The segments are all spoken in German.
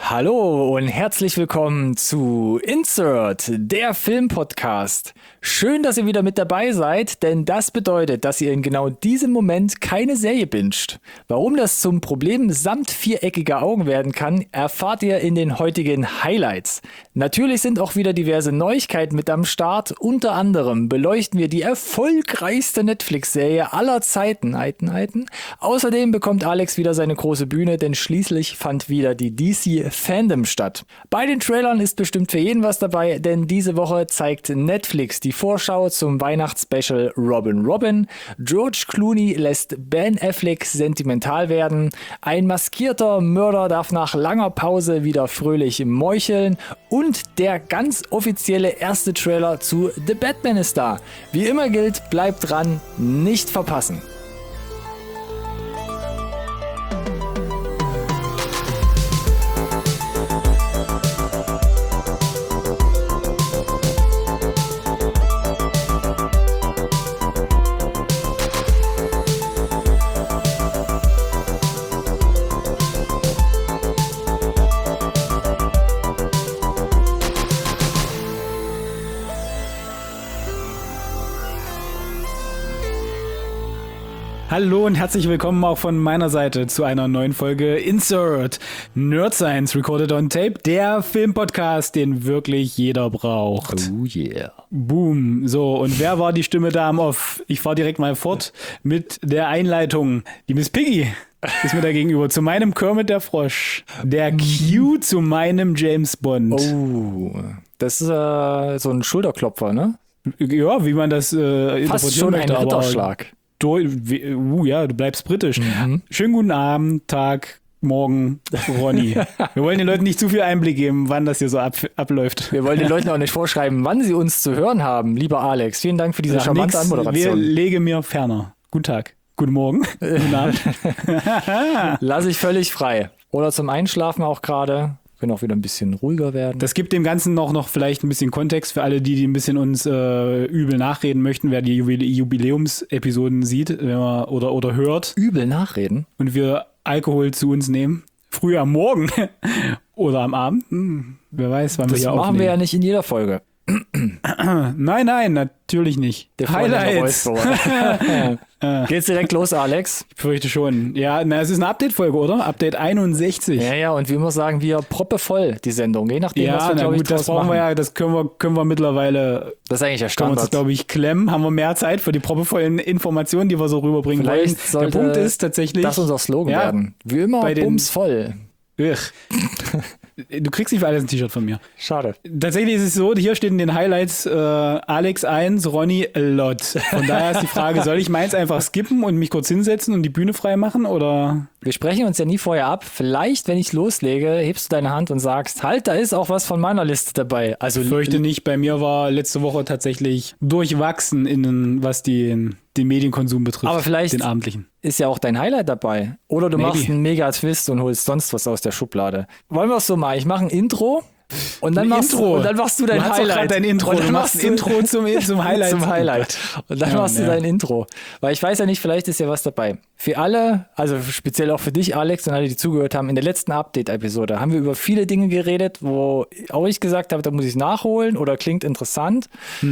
Hallo und herzlich willkommen zu Insert, der Filmpodcast. Schön, dass ihr wieder mit dabei seid, denn das bedeutet, dass ihr in genau diesem Moment keine Serie binscht. Warum das zum Problem samt viereckiger Augen werden kann, erfahrt ihr in den heutigen Highlights. Natürlich sind auch wieder diverse Neuigkeiten mit am Start. Unter anderem beleuchten wir die erfolgreichste Netflix-Serie aller Zeiten. Außerdem bekommt Alex wieder seine große Bühne, denn schließlich fand wieder die DC Fandom statt. Bei den Trailern ist bestimmt für jeden was dabei, denn diese Woche zeigt Netflix die Vorschau zum Weihnachtsspecial Robin. George Clooney lässt Ben Affleck sentimental werden. Ein maskierter Mörder darf nach langer Pause wieder fröhlich meucheln. Und der ganz offizielle erste Trailer zu The Batman ist da. Wie immer gilt, bleibt dran, nicht verpassen. Hallo und herzlich willkommen auch von meiner Seite zu einer neuen Folge Insert Nerd Science Recorded on Tape, der Filmpodcast, den wirklich jeder braucht. Oh yeah. Boom. So, und wer war die Stimme da am Off? Ich fahre direkt mal fort mit der Einleitung. Die Miss Piggy ist mir da gegenüber. Zu meinem Kermit der Frosch. Der Q zu meinem James Bond. Oh, das ist so ein Schulterklopfer, ne? Ja, wie man das Fast interpretieren schon ein möchte, aber Ritterschlag. Ja, du bleibst britisch. Schönen guten Abend, Tag, Morgen, Ronny. Wir wollen den Leuten nicht zu viel Einblick geben, wann das hier so abläuft. Wir wollen den Leuten auch nicht vorschreiben, wann sie uns zu hören haben. Lieber Alex, vielen Dank für diese charmante Anmoderation. Wir lege mir ferner. Guten Tag, guten Morgen, guten Abend. Lass ich völlig frei. Oder zum Einschlafen auch gerade. Können auch wieder ein bisschen ruhiger werden. Das gibt dem Ganzen noch vielleicht ein bisschen Kontext für alle, die ein bisschen uns übel nachreden möchten, wer die Jubiläumsepisoden sieht oder hört. Übel nachreden? Und wir Alkohol zu uns nehmen. Früh am Morgen oder am Abend. Wer weiß, wann wir hier aufnehmen. Das machen wir ja nicht in jeder Folge. Nein, natürlich nicht. Der Highlights. Geht's direkt los, Alex? Ich fürchte schon. Ja, es ist eine Update-Folge, oder? Update 61. Ja, und wie immer sagen wir, proppevoll die Sendung. Je nachdem, was wir, glaube ich, das brauchen machen. wir ja, das können wir mittlerweile. Das ist eigentlich der Standard. Können wir uns, glaube ich, klemmen. Haben wir mehr Zeit für die proppevollen Informationen, die wir so rüberbringen wollen. Der Punkt ist tatsächlich. Das unser Slogan werden. Wie immer, bumsvoll. Du kriegst nicht für alles ein T-Shirt von mir. Schade. Tatsächlich ist es so, hier steht in den Highlights Alex 1, Ronny a lot. Von daher ist die Frage, soll ich meins einfach skippen und mich kurz hinsetzen und die Bühne frei machen, oder? Wir sprechen uns ja nie vorher ab. Vielleicht, wenn ich loslege, hebst du deine Hand und sagst, halt, da ist auch was von meiner Liste dabei. Also ich fürchte nicht, bei mir war letzte Woche tatsächlich durchwachsen, was den Medienkonsum betrifft. Aber vielleicht den abendlichen. Ist ja auch dein Highlight dabei. Oder du machst einen Mega-Twist und holst sonst was aus der Schublade. Wollen wir es so machen? Ich mache ein Intro und dann machst du dein Highlight. Dein Intro. Du machst ein Intro zum Highlight. Zum Highlight. Und dann machst du dein Intro. Weil ich weiß ja nicht, vielleicht ist ja was dabei. Für alle, also speziell auch für dich, Alex, und alle, die zugehört haben, in der letzten Update-Episode haben wir über viele Dinge geredet, wo auch ich gesagt habe, da muss ich nachholen oder klingt interessant.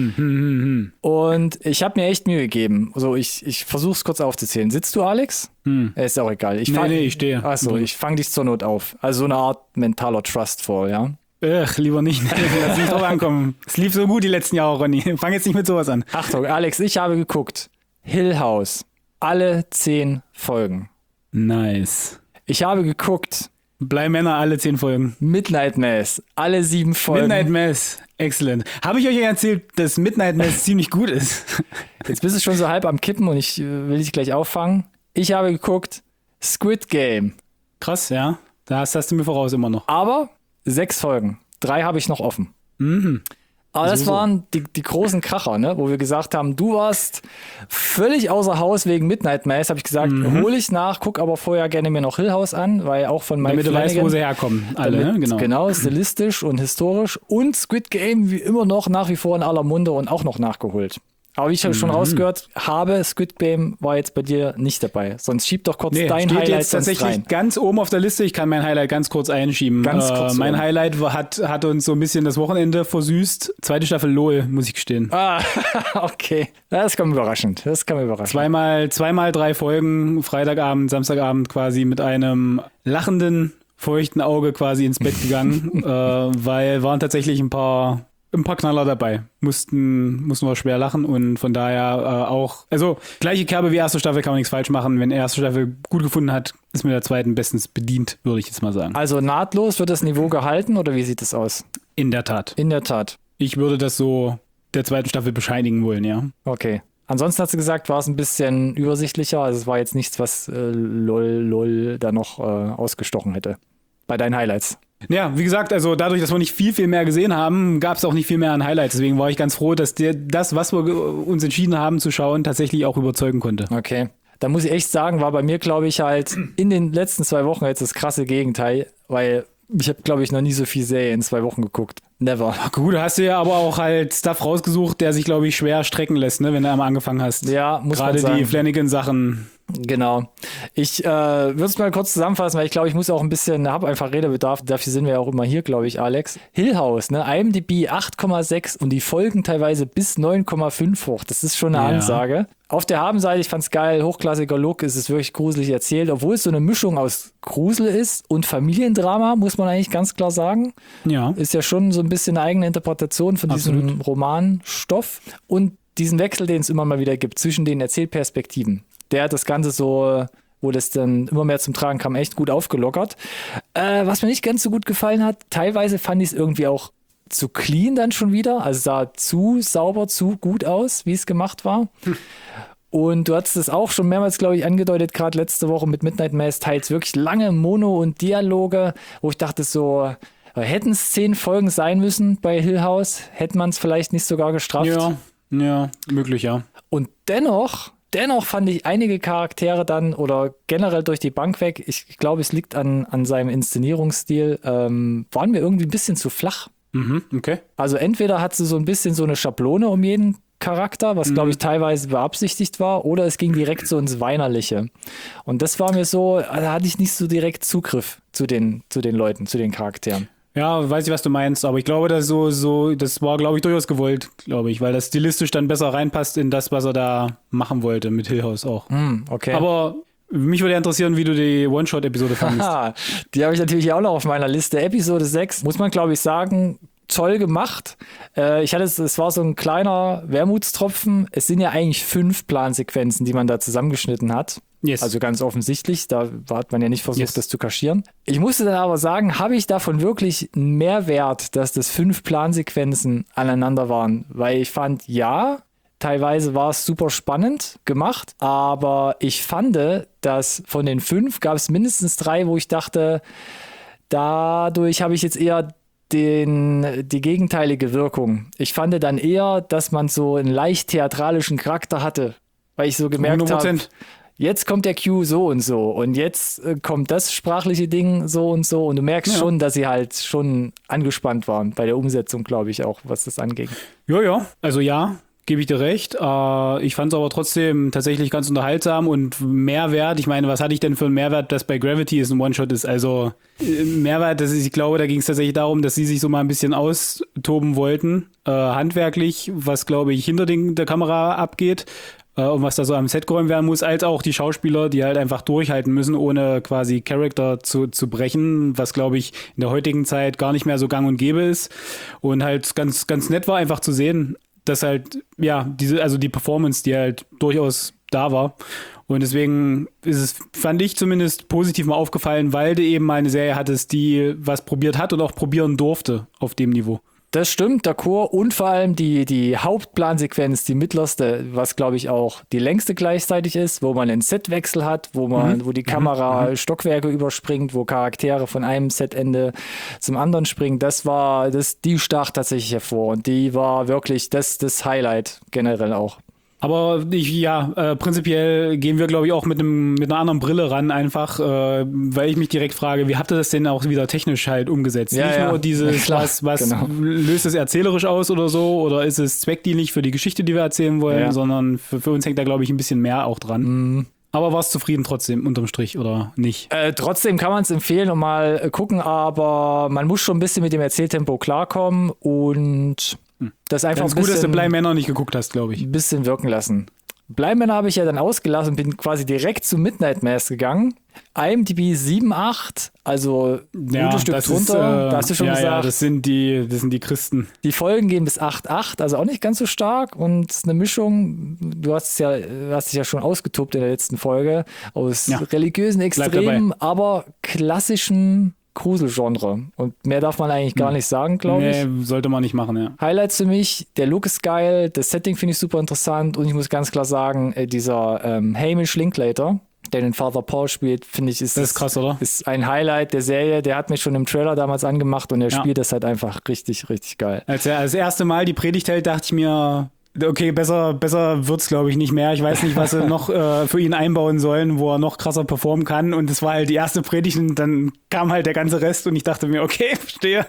Und ich habe mir echt Mühe gegeben. Also ich versuche es kurz aufzuzählen. Sitzt du, Alex? Ist auch egal. Ich stehe. Achso, ich fange dich zur Not auf. Also so eine Art mentaler Trust-Fall, ja? Lieber nicht. Lass nicht drauf ankommen. Es lief so gut die letzten Jahre, Ronny. Fang jetzt nicht mit sowas an. Achtung, Alex, ich habe geguckt. Hill House. Alle 10 Folgen. Nice. Ich habe geguckt. Blei Männer, alle 10 Folgen. Midnight Mass. Alle 7 Folgen. Midnight Mass. Excellent. Habe ich euch erzählt, dass Midnight Mass ziemlich gut ist? Jetzt bist du schon so halb am Kippen und ich will dich gleich auffangen. Ich habe geguckt. Squid Game. Krass, ja. Das hast du mir voraus immer noch. Aber 6 Folgen. 3 habe ich noch offen. Aber das waren die großen Kracher, ne? Wo wir gesagt haben, du warst völlig außer Haus wegen Midnight Mass. Habe ich gesagt, hole ich nach, guck aber vorher gerne mir noch Hill House an, weil auch von Mike Flanagan. Damit du weißt, wo sie herkommen. Alle, damit, genau, stilistisch und historisch. Und Squid Game wie immer noch nach wie vor in aller Munde und auch noch nachgeholt. Aber wie ich schon rausgehört habe, Squid Game war jetzt bei dir nicht dabei. Sonst schieb doch kurz dein steht Highlight jetzt tatsächlich rein. ganz oben auf der Liste. Ich kann mein Highlight ganz kurz einschieben. Mein Highlight hat uns so ein bisschen das Wochenende versüßt. Zweite Staffel LOL, muss ich gestehen. Ah, okay. Das kam überraschend. Zweimal 3 Folgen, Freitagabend, Samstagabend quasi mit einem lachenden, feuchten Auge quasi ins Bett gegangen, weil waren tatsächlich ein paar Knaller dabei. Mussten wir schwer lachen und von daher auch, also gleiche Kerbe wie erste Staffel, kann man nichts falsch machen. Wenn erste Staffel gut gefunden hat, ist mit der zweiten bestens bedient, würde ich jetzt mal sagen. Also nahtlos wird das Niveau gehalten oder wie sieht es aus? In der Tat. Ich würde das so der zweiten Staffel bescheinigen wollen, ja. Okay. Ansonsten hast du gesagt, war es ein bisschen übersichtlicher. Also es war jetzt nichts, was LOL da noch ausgestochen hätte. Bei deinen Highlights. Ja, wie gesagt, also dadurch, dass wir nicht viel mehr gesehen haben, gab es auch nicht viel mehr an Highlights. Deswegen war ich ganz froh, dass das, was wir uns entschieden haben zu schauen, tatsächlich auch überzeugen konnte. Okay. Da muss ich echt sagen, war bei mir, glaube ich, halt in den letzten 2 Wochen jetzt das krasse Gegenteil, weil ich habe, glaube ich, noch nie so viel Serie in 2 Wochen geguckt. Never. Ach gut, du hast dir ja aber auch halt Stuff rausgesucht, der sich, glaube ich, schwer strecken lässt, ne, wenn du einmal angefangen hast. Ja, muss man sagen. Gerade die Flanagan-Sachen. Genau. Ich würde es mal kurz zusammenfassen, weil ich glaube, ich muss auch ein bisschen, habe einfach Redebedarf. Dafür sind wir ja auch immer hier, glaube ich, Alex. Hill House, ne? IMDb 8,6 und die Folgen teilweise bis 9,5 hoch. Das ist schon eine Ansage. Auf der Habenseite, ich fand's geil, hochklassiger Look, es ist wirklich gruselig erzählt, obwohl es so eine Mischung aus Grusel ist und Familiendrama, muss man eigentlich ganz klar sagen. Ja. Ist ja schon so ein bisschen eine eigene Interpretation von diesem Romanstoff und diesen Wechsel, den es immer mal wieder gibt zwischen den Erzählperspektiven. Der hat das Ganze so, wo das dann immer mehr zum Tragen kam, echt gut aufgelockert. Was mir nicht ganz so gut gefallen hat, teilweise fand ich es irgendwie auch zu clean dann schon wieder. Also sah zu sauber, zu gut aus, wie es gemacht war. Und du hattest es auch schon mehrmals, glaube ich, angedeutet, gerade letzte Woche mit Midnight Mass, teils wirklich lange Mono- und Dialoge, wo ich dachte so, hätten es 10 Folgen sein müssen bei Hill House, hätte man es vielleicht nicht sogar gestraft. Ja, möglich, ja. Und dennoch fand ich einige Charaktere dann oder generell durch die Bank weg, ich glaube, es liegt an seinem Inszenierungsstil, waren mir irgendwie ein bisschen zu flach. Okay. Also entweder hat sie so ein bisschen so eine Schablone um jeden Charakter, was glaube ich teilweise beabsichtigt war, oder es ging direkt so ins Weinerliche. Und das war mir so, da hatte ich nicht so direkt Zugriff zu den Leuten, zu den Charakteren. Ja, weiß ich, was du meinst, aber ich glaube, das war, glaube ich, durchaus gewollt, glaube ich, weil das stilistisch dann besser reinpasst in das, was er da machen wollte mit Hill House auch. Okay. Aber mich würde interessieren, wie du die One-Shot-Episode fandest. Die habe ich natürlich auch noch auf meiner Liste. Episode 6, muss man, glaube ich, sagen, toll gemacht. Es war so ein kleiner Wermutstropfen. Es sind ja eigentlich 5 Plansequenzen, die man da zusammengeschnitten hat. Yes. Also ganz offensichtlich, da hat man ja nicht versucht, das zu kaschieren. Ich musste dann aber sagen, habe ich davon wirklich einen Mehrwert, dass das 5 Plansequenzen aneinander waren? Weil ich fand, ja, teilweise war es super spannend gemacht, aber ich fand, dass von den 5 gab es mindestens 3, wo ich dachte, dadurch habe ich jetzt eher die gegenteilige Wirkung. Ich fand dann eher, dass man so einen leicht theatralischen Charakter hatte, weil ich so gemerkt habe, jetzt kommt der Cue so und jetzt kommt das sprachliche Ding so und du merkst schon, dass sie halt schon angespannt waren bei der Umsetzung, glaube ich auch, was das angeht. Ja, also ja, gebe ich dir recht. Ich fand es aber trotzdem tatsächlich ganz unterhaltsam und Mehrwert. Ich meine, was hatte ich denn für einen Mehrwert, dass bei Gravity ein One-Shot ist? Also Mehrwert, ich glaube, da ging es tatsächlich darum, dass sie sich so mal ein bisschen austoben wollten, handwerklich, was, glaube ich, hinter der Kamera abgeht. Und was da so am Set geräumt werden muss, als auch die Schauspieler, die halt einfach durchhalten müssen, ohne quasi Charakter zu brechen, was, glaube ich, in der heutigen Zeit gar nicht mehr so gang und gäbe ist. Und halt ganz, ganz nett war einfach zu sehen, dass halt, ja, die Performance, die halt durchaus da war. Und deswegen ist es, fand ich zumindest positiv mal aufgefallen, weil du eben mal eine Serie hattest, die was probiert hat und auch probieren durfte auf dem Niveau. Das stimmt, d'accord. Und vor allem die Hauptplansequenz, die mittlerste, was glaube ich auch die längste gleichzeitig ist, wo man einen Setwechsel hat, wo die Kamera Stockwerke überspringt, wo Charaktere von einem Setende zum anderen springen, die stach tatsächlich hervor. Und die war wirklich das Highlight generell auch. Aber prinzipiell gehen wir, glaube ich, auch mit einer anderen Brille ran, einfach, weil ich mich direkt frage, wie habt ihr das denn auch wieder technisch halt umgesetzt? Ja, Nicht nur dieses, klar, was genau. löst es erzählerisch aus oder so, oder ist es zweckdienlich für die Geschichte, die wir erzählen wollen, sondern für uns hängt da, glaube ich, ein bisschen mehr auch dran. Aber warst du zufrieden trotzdem unterm Strich oder nicht? Trotzdem kann man es empfehlen und mal gucken, aber man muss schon ein bisschen mit dem Erzähltempo klarkommen und das einfach Ganz gut, dass du Bleimänner nicht geguckt hast, glaube ich. ein bisschen wirken lassen. Bleimänner habe ich ja dann ausgelassen und bin quasi direkt zu Midnight Mass gegangen. IMDb 7,8, also ein gutes Stück drunter, da hast du schon gesagt. Ja, das sind die Christen. Die Folgen gehen bis 8,8, also auch nicht ganz so stark und eine Mischung, du hast dich ja schon ausgetobt in der letzten Folge, aus religiösen Extremen, aber klassischen Gruselgenre. Und mehr darf man eigentlich gar nicht sagen, glaube ich. Nee, sollte man nicht machen, ja. Highlights für mich, der Look ist geil, das Setting finde ich super interessant und ich muss ganz klar sagen, dieser Hamish Linklater, der den Father Paul spielt, finde ich, das ist krass, oder? Ist ein Highlight der Serie. Der hat mich schon im Trailer damals angemacht und er spielt das halt einfach richtig, richtig geil. Als er das erste Mal die Predigt hält, dachte ich mir, okay, besser wird's, glaube ich, nicht mehr. Ich weiß nicht, was sie noch für ihn einbauen sollen, wo er noch krasser performen kann. Und das war halt die erste Predigt und dann kam halt der ganze Rest und ich dachte mir, okay, verstehe.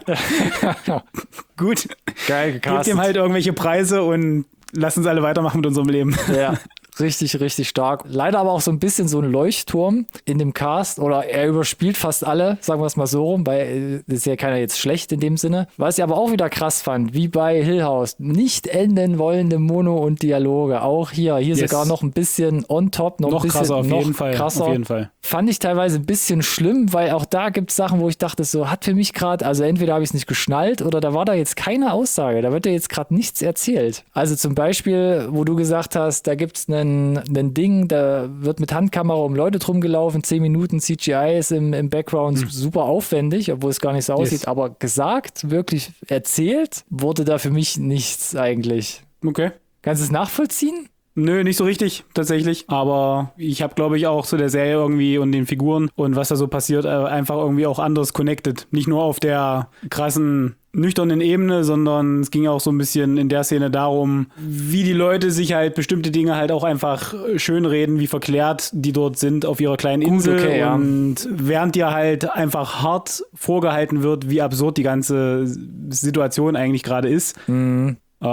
Gut. Geil gecastet. Gebt ihm halt irgendwelche Preise und lass uns alle weitermachen mit unserem Leben. Ja. Richtig, richtig stark. Leider aber auch so ein bisschen so ein Leuchtturm in dem Cast oder er überspielt fast alle, sagen wir es mal so rum, weil das ist ja keiner jetzt schlecht in dem Sinne. Was ich aber auch wieder krass fand, wie bei Hill House, nicht enden wollende Mono und Dialoge. Auch hier sogar noch ein bisschen on top, noch ein bisschen krasser, auf noch jeden Fall. krasser. Auf jeden Fall. Fand ich teilweise ein bisschen schlimm, weil auch da gibt es Sachen, wo ich dachte, so hat für mich gerade, also entweder habe ich es nicht geschnallt oder da war da jetzt keine Aussage, da wird ja jetzt gerade nichts erzählt. Also zum Beispiel, wo du gesagt hast, da gibt es ein Ding, da wird mit Handkamera um Leute drum gelaufen, 10 Minuten CGI ist im Background super aufwendig, obwohl es gar nicht so aussieht, aber gesagt, wirklich erzählt, wurde da für mich nichts eigentlich. Okay. Kannst du es nachvollziehen? Nö, nicht so richtig, tatsächlich. Aber ich habe, glaube ich, auch zu der Serie irgendwie und den Figuren und was da so passiert, einfach irgendwie auch anders connected. Nicht nur auf der krassen, nüchternen Ebene, sondern es ging auch so ein bisschen in der Szene darum, wie die Leute sich halt bestimmte Dinge halt auch einfach schönreden, wie verklärt die dort sind auf ihrer kleinen Insel. Okay, und während dir halt einfach hart vorgehalten wird, wie absurd die ganze Situation eigentlich gerade ist. Und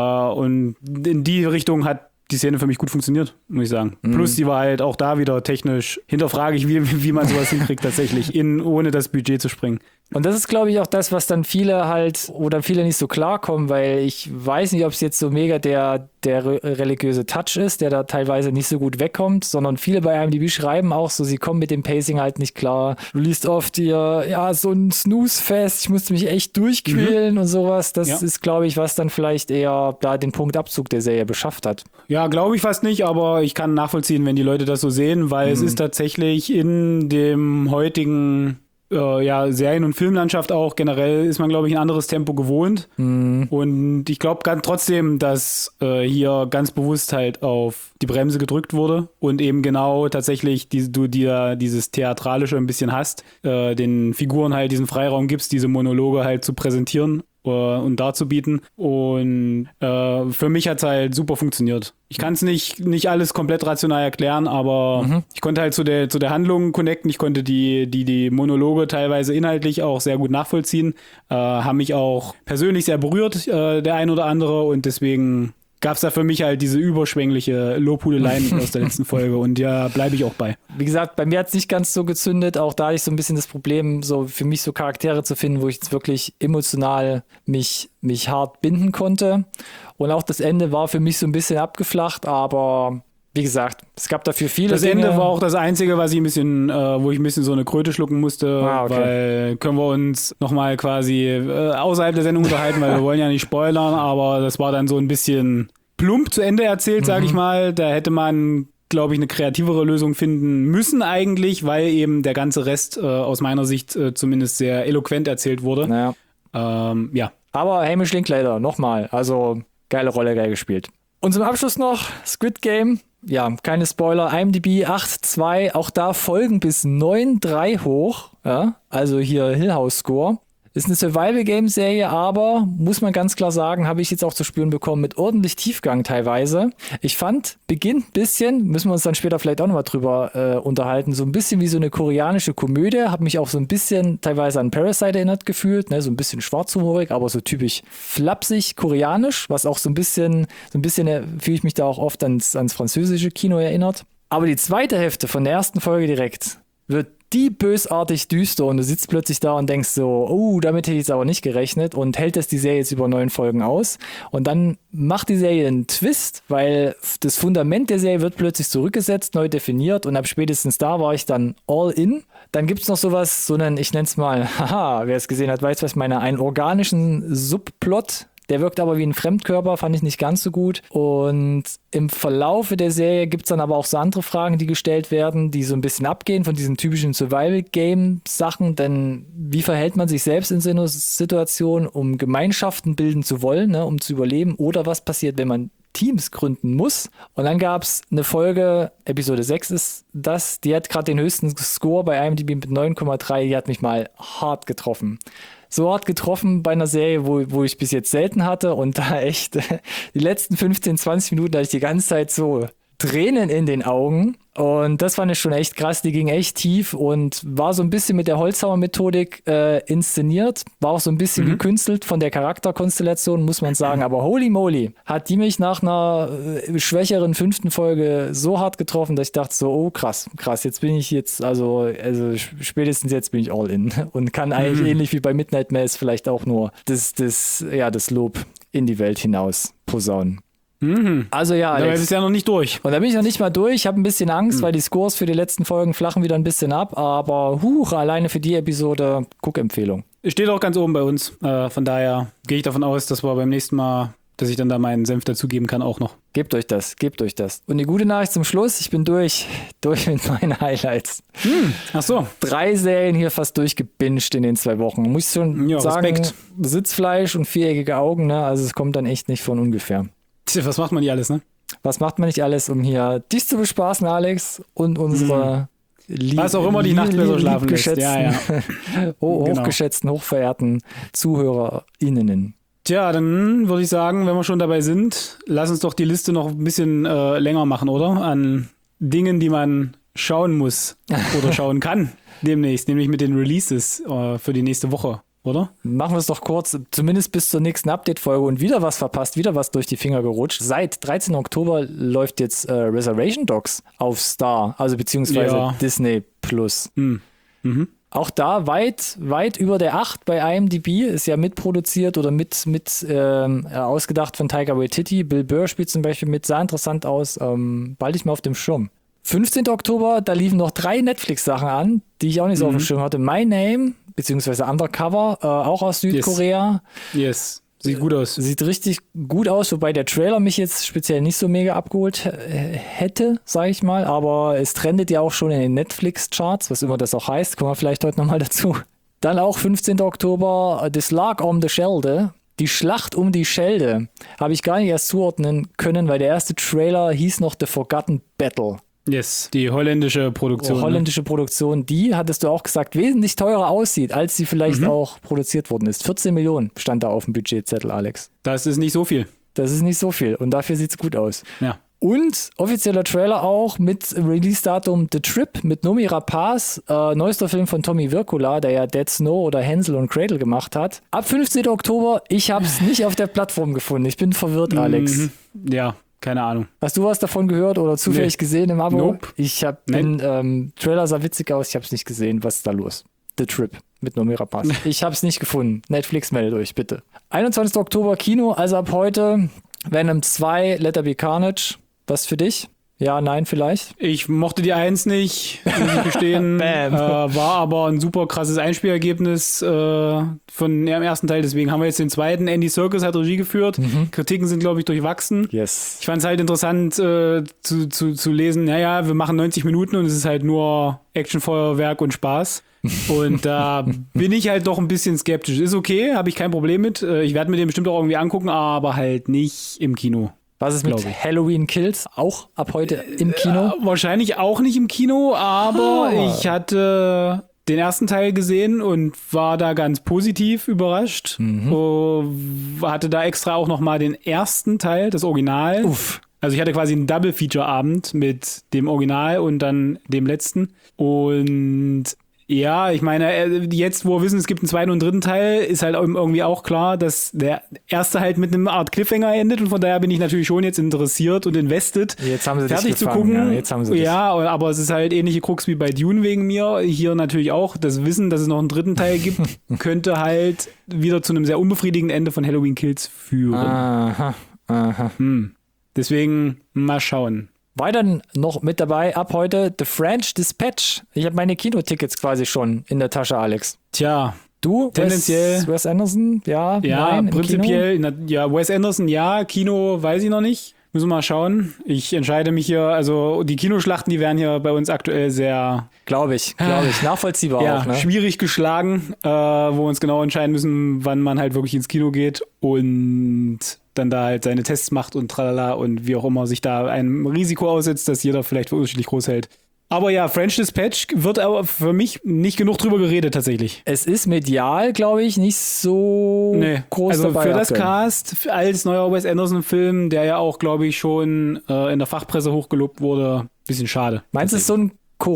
in die Richtung hat die Szene für mich gut funktioniert, muss ich sagen. Plus, die war halt auch da wieder technisch hinterfrage ich, wie man sowas hinkriegt tatsächlich, ohne das Budget zu sprengen. Und das ist, glaube ich, auch das, was dann viele halt oder viele nicht so klarkommen, weil ich weiß nicht, ob es jetzt so mega der religiöse Touch ist, der da teilweise nicht so gut wegkommt, sondern viele bei IMDb schreiben auch so, sie kommen mit dem Pacing halt nicht klar. Du liest oft hier, ja, so ein Snooze-Fest, ich musste mich echt durchquälen und sowas. Das ist, glaube ich, was dann vielleicht eher da den Punktabzug der Serie beschafft hat. Ja, glaube ich fast nicht, aber ich kann nachvollziehen, wenn die Leute das so sehen, weil es ist tatsächlich in dem heutigen Serien- und Filmlandschaft auch generell ist man, glaube ich, ein anderes Tempo gewohnt. Und ich glaube trotzdem, dass hier ganz bewusst halt auf die Bremse gedrückt wurde und eben genau tatsächlich du dir dieses Theatralische ein bisschen hast, den Figuren halt diesen Freiraum gibst, diese Monologe halt zu präsentieren und darzubieten. Und für mich hat es halt super funktioniert. Ich kann es nicht alles komplett rational erklären, aber ich konnte halt zu der Handlung connecten. Ich konnte die Monologe teilweise inhaltlich auch sehr gut nachvollziehen. Haben mich auch persönlich sehr berührt, der ein oder andere. Und deswegen gab es da für mich halt diese überschwängliche Lobhudeleien aus der letzten Folge und ja, bleibe ich auch bei. Wie gesagt, bei mir hat es nicht ganz so gezündet, auch da hatte ich so ein bisschen das Problem, so für mich so Charaktere zu finden, wo ich jetzt wirklich emotional mich hart binden konnte und auch das Ende war für mich so ein bisschen abgeflacht, aber wie gesagt, es gab dafür viele Das Dinge. Ende war auch das Einzige, was ich wo ich ein bisschen so eine Kröte schlucken musste, weil können wir uns nochmal quasi außerhalb der Sendung unterhalten, weil wir wollen ja nicht spoilern, aber das war dann so ein bisschen plump zu Ende erzählt, sage ich mal. Da hätte man, glaube ich, eine kreativere Lösung finden müssen eigentlich, weil eben der ganze Rest aus meiner Sicht zumindest sehr eloquent erzählt wurde. Naja. Ja. Aber Hamish Linklater, nochmal, also geile Rolle, geil gespielt. Und zum Abschluss noch Squid Game. Ja, keine Spoiler, IMDb 8,2, auch da Folgen bis 9,3 hoch, ja, also hier Hill House Score. Ist eine Survival-Game-Serie, aber, muss man ganz klar sagen, habe ich jetzt auch zu spüren bekommen, mit ordentlich Tiefgang teilweise. Ich fand, beginnt ein bisschen, müssen wir uns dann später vielleicht auch nochmal drüber unterhalten, so ein bisschen wie so eine koreanische Komödie, habe mich auch so ein bisschen teilweise an Parasite erinnert gefühlt, ne? So ein bisschen schwarzhumorig, aber so typisch flapsig koreanisch, was auch so ein bisschen fühle ich mich da auch oft ans französische Kino erinnert. Aber die zweite Hälfte von der ersten Folge direkt wird die bösartig düster und du sitzt plötzlich da und denkst so, oh, damit hätte ich jetzt aber nicht gerechnet und hält das die Serie jetzt über 9 Folgen aus und dann macht die Serie einen Twist, weil das Fundament der Serie wird plötzlich zurückgesetzt, neu definiert und ab spätestens da war ich dann all in. Dann gibt's noch sowas, so einen, ich nenn's mal, haha, wer es gesehen hat, weiß, was ich meine, einen organischen Subplot. Der wirkt aber wie ein Fremdkörper, fand ich nicht ganz so gut. Und im Verlaufe der Serie gibt es dann aber auch so andere Fragen, die gestellt werden, die so ein bisschen abgehen von diesen typischen Survival-Game-Sachen. Denn wie verhält man sich selbst in so einer Situation, um Gemeinschaften bilden zu wollen, ne, um zu überleben? Oder was passiert, wenn man Teams gründen muss? Und dann gab es eine Folge, Episode 6 ist das, die hat gerade den höchsten Score bei IMDb mit 9,3, die hat mich mal hart getroffen. So hart getroffen bei einer Serie, wo ich bis jetzt selten hatte und da echt die letzten 15, 20 Minuten hatte ich die ganze Zeit so Tränen in den Augen und das fand ich schon echt krass, die ging echt tief und war so ein bisschen mit der Holzhauer-Methodik inszeniert, war auch so ein bisschen gekünstelt von der Charakterkonstellation, muss man sagen, aber holy moly, hat die mich nach einer schwächeren 5. Folge so hart getroffen, dass ich dachte so, oh krass, jetzt bin ich also spätestens jetzt bin ich all in und kann eigentlich ähnlich wie bei Midnight Mass vielleicht auch nur das Lob in die Welt hinaus posaunen. Also ja, Alex. Aber es ist ja noch nicht durch. Und da bin ich noch nicht mal durch. Ich habe ein bisschen Angst, weil die Scores für die letzten Folgen flachen wieder ein bisschen ab. Aber alleine für die Episode Guckempfehlung. Steht auch ganz oben bei uns. Von daher gehe ich davon aus, dass wir beim nächsten Mal, dass ich dann da meinen Senf dazugeben kann, auch noch. Gebt euch das. Und die gute Nachricht zum Schluss, ich bin durch mit meinen Highlights. Ach so. 3 Serien hier fast durchgebinged in den 2 Wochen. Muss ich schon sagen, Respekt. Sitzfleisch und viereckige Augen, ne? Also es kommt dann echt nicht von ungefähr. Was macht man hier alles, ne? Was macht man nicht alles, um hier dich zu bespaßen, Alex, und unsere was auch immer die Nacht besser schlafen lässt. Ja. Hochgeschätzten, hochverehrten ZuhörerInnen. Tja, dann würde ich sagen, wenn wir schon dabei sind, lass uns doch die Liste noch ein bisschen länger machen, oder? An Dingen, die man schauen muss oder schauen kann demnächst, nämlich mit den Releases für die nächste Woche. Oder? Machen wir es doch kurz, zumindest bis zur nächsten Update-Folge und wieder was verpasst, wieder was durch die Finger gerutscht. Seit 13. Oktober läuft jetzt Reservation Dogs auf Star, also beziehungsweise Disney Plus. Auch da weit über der 8 bei IMDb, ist ja mitproduziert oder mit ausgedacht von Taika Waititi. Bill Burr spielt zum Beispiel mit, sah interessant aus, bald nicht mehr auf dem Schirm. 15. Oktober, da liefen noch 3 Netflix-Sachen an, die ich auch nicht so auf dem Schirm hatte. My Name, beziehungsweise Undercover, auch aus Südkorea. Yes. Sieht gut aus. Sieht richtig gut aus, wobei der Trailer mich jetzt speziell nicht so mega abgeholt hätte, sage ich mal. Aber es trendet ja auch schon in den Netflix-Charts, was immer das auch heißt. Kommen wir vielleicht heute nochmal dazu. Dann auch 15. Oktober, The Slag om the Schelde. Die Schlacht um die Schelde. Habe ich gar nicht erst zuordnen können, weil der erste Trailer hieß noch The Forgotten Battle. Yes, die holländische Produktion. Holländische Produktion, die, hattest du auch gesagt, wesentlich teurer aussieht, als sie vielleicht auch produziert worden ist. 14 Millionen stand da auf dem Budgetzettel, Alex. Das ist nicht so viel. Das ist nicht so viel und dafür sieht's gut aus. Ja. Und offizieller Trailer auch mit Release-Datum The Trip mit Noomi Rapace, neuester Film von Tommy Wirkola, der ja Dead Snow oder Hänsel und Gretel gemacht hat. Ab 15. Oktober, ich habe es nicht auf der Plattform gefunden. Ich bin verwirrt, Alex. Ja. Keine Ahnung. Hast du was davon gehört oder zufällig gesehen im Abo? Nope. Ich habe den Trailer sah witzig aus, ich habe es nicht gesehen. Was ist da los? The Trip mit Noomi Rapace. Ich habe es nicht gefunden. Netflix, meldet euch bitte. 21. Oktober Kino, also ab heute Venom 2, Let There Be Carnage. Was für dich? Ja, nein, vielleicht? Ich mochte die 1 nicht, muss ich gestehen. War aber ein super krasses Einspielergebnis von dem ersten Teil. Deswegen haben wir jetzt den zweiten. Andy Serkis hat Regie geführt. Kritiken sind, glaube ich, durchwachsen. Yes. Ich fand es halt interessant zu lesen, wir machen 90 Minuten und es ist halt nur Action, Feuerwerk und Spaß. Und da bin ich halt doch ein bisschen skeptisch. Ist okay, habe ich kein Problem mit. Ich werde mir den bestimmt auch irgendwie angucken, aber halt nicht im Kino. Was ist mit Halloween Kills? Auch ab heute im Kino? Wahrscheinlich auch nicht im Kino, aber ich hatte den ersten Teil gesehen und war da ganz positiv überrascht. Hatte da extra auch nochmal den ersten Teil, das Original. Uff. Also ich hatte quasi einen Double-Feature-Abend mit dem Original und dann dem letzten. Und ja, ich meine, jetzt, wo wir wissen, es gibt einen zweiten und dritten Teil, ist halt irgendwie auch klar, dass der erste halt mit einem Art Cliffhanger endet und von daher bin ich natürlich schon jetzt interessiert und invested, Jetzt haben sie fertig dich zu gefangen, gucken. ja, jetzt haben sie dich. Ja, aber es ist halt ähnliche Krux wie bei Dune wegen mir. Hier natürlich auch das Wissen, dass es noch einen dritten Teil gibt, könnte halt wieder zu einem sehr unbefriedigenden Ende von Halloween Kills führen. Aha. Deswegen mal schauen. Weiter noch mit dabei ab heute The French Dispatch. Ich habe meine Kinotickets quasi schon in der Tasche, Alex. Tja, Du? Tendenziell. Wes Anderson? Ja, ja, nein, im prinzipiell, Kino? ja, Wes Anderson, ja, Kino weiß ich noch nicht. Müssen wir mal schauen. Ich entscheide mich hier, also die Kinoschlachten, die werden hier bei uns aktuell sehr Glaube ich. Nachvollziehbar ja, auch, ne? schwierig geschlagen, wo wir uns genau entscheiden müssen, wann man halt wirklich ins Kino geht und dann da halt seine Tests macht und tralala und wie auch immer sich da einem Risiko aussetzt, das jeder vielleicht für unterschiedlich groß hält. Aber ja, French Dispatch wird aber für mich nicht genug drüber geredet tatsächlich. Es ist medial, glaube ich, nicht so groß also dabei. für das aktuell. Cast als neuer Wes Anderson-Film, der ja auch, glaube ich, schon in der Fachpresse hochgelobt wurde, bisschen schade. Meinst du, es ist so ein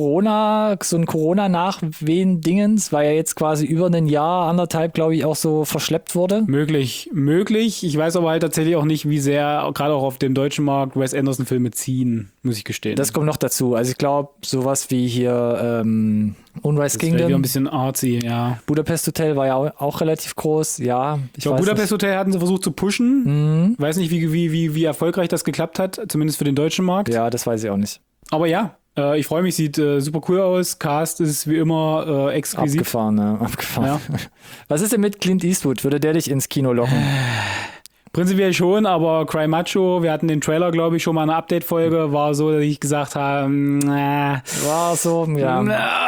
Corona-Nachwehen-Dingens, weil er jetzt quasi über ein Jahr, anderthalb, glaube ich, auch so verschleppt wurde? Möglich. Ich weiß aber halt tatsächlich auch nicht, wie sehr, gerade auch auf dem deutschen Markt, Wes Anderson-Filme ziehen, muss ich gestehen. Das kommt noch dazu. Also ich glaube, sowas wie hier Unrise das wäre wieder ein Kingdom, bisschen artsy, ja. Budapest Hotel war ja auch relativ groß. Ja, ich Bei weiß Budapest Hotel hatten sie versucht zu pushen. Weiß nicht, wie erfolgreich das geklappt hat, zumindest für den deutschen Markt. nicht. Ja, das weiß ich auch nicht. Aber ja, ich freue mich, sieht super cool aus. Cast ist wie immer exquisit. Abgefahren, ne? Abgefahren. Ja. Was ist denn mit Clint Eastwood? Würde der dich ins Kino locken? Prinzipiell schon, aber Cry Macho, wir hatten den Trailer, glaube ich, schon mal in einer Update-Folge, war so, dass ich gesagt habe, War so, ja.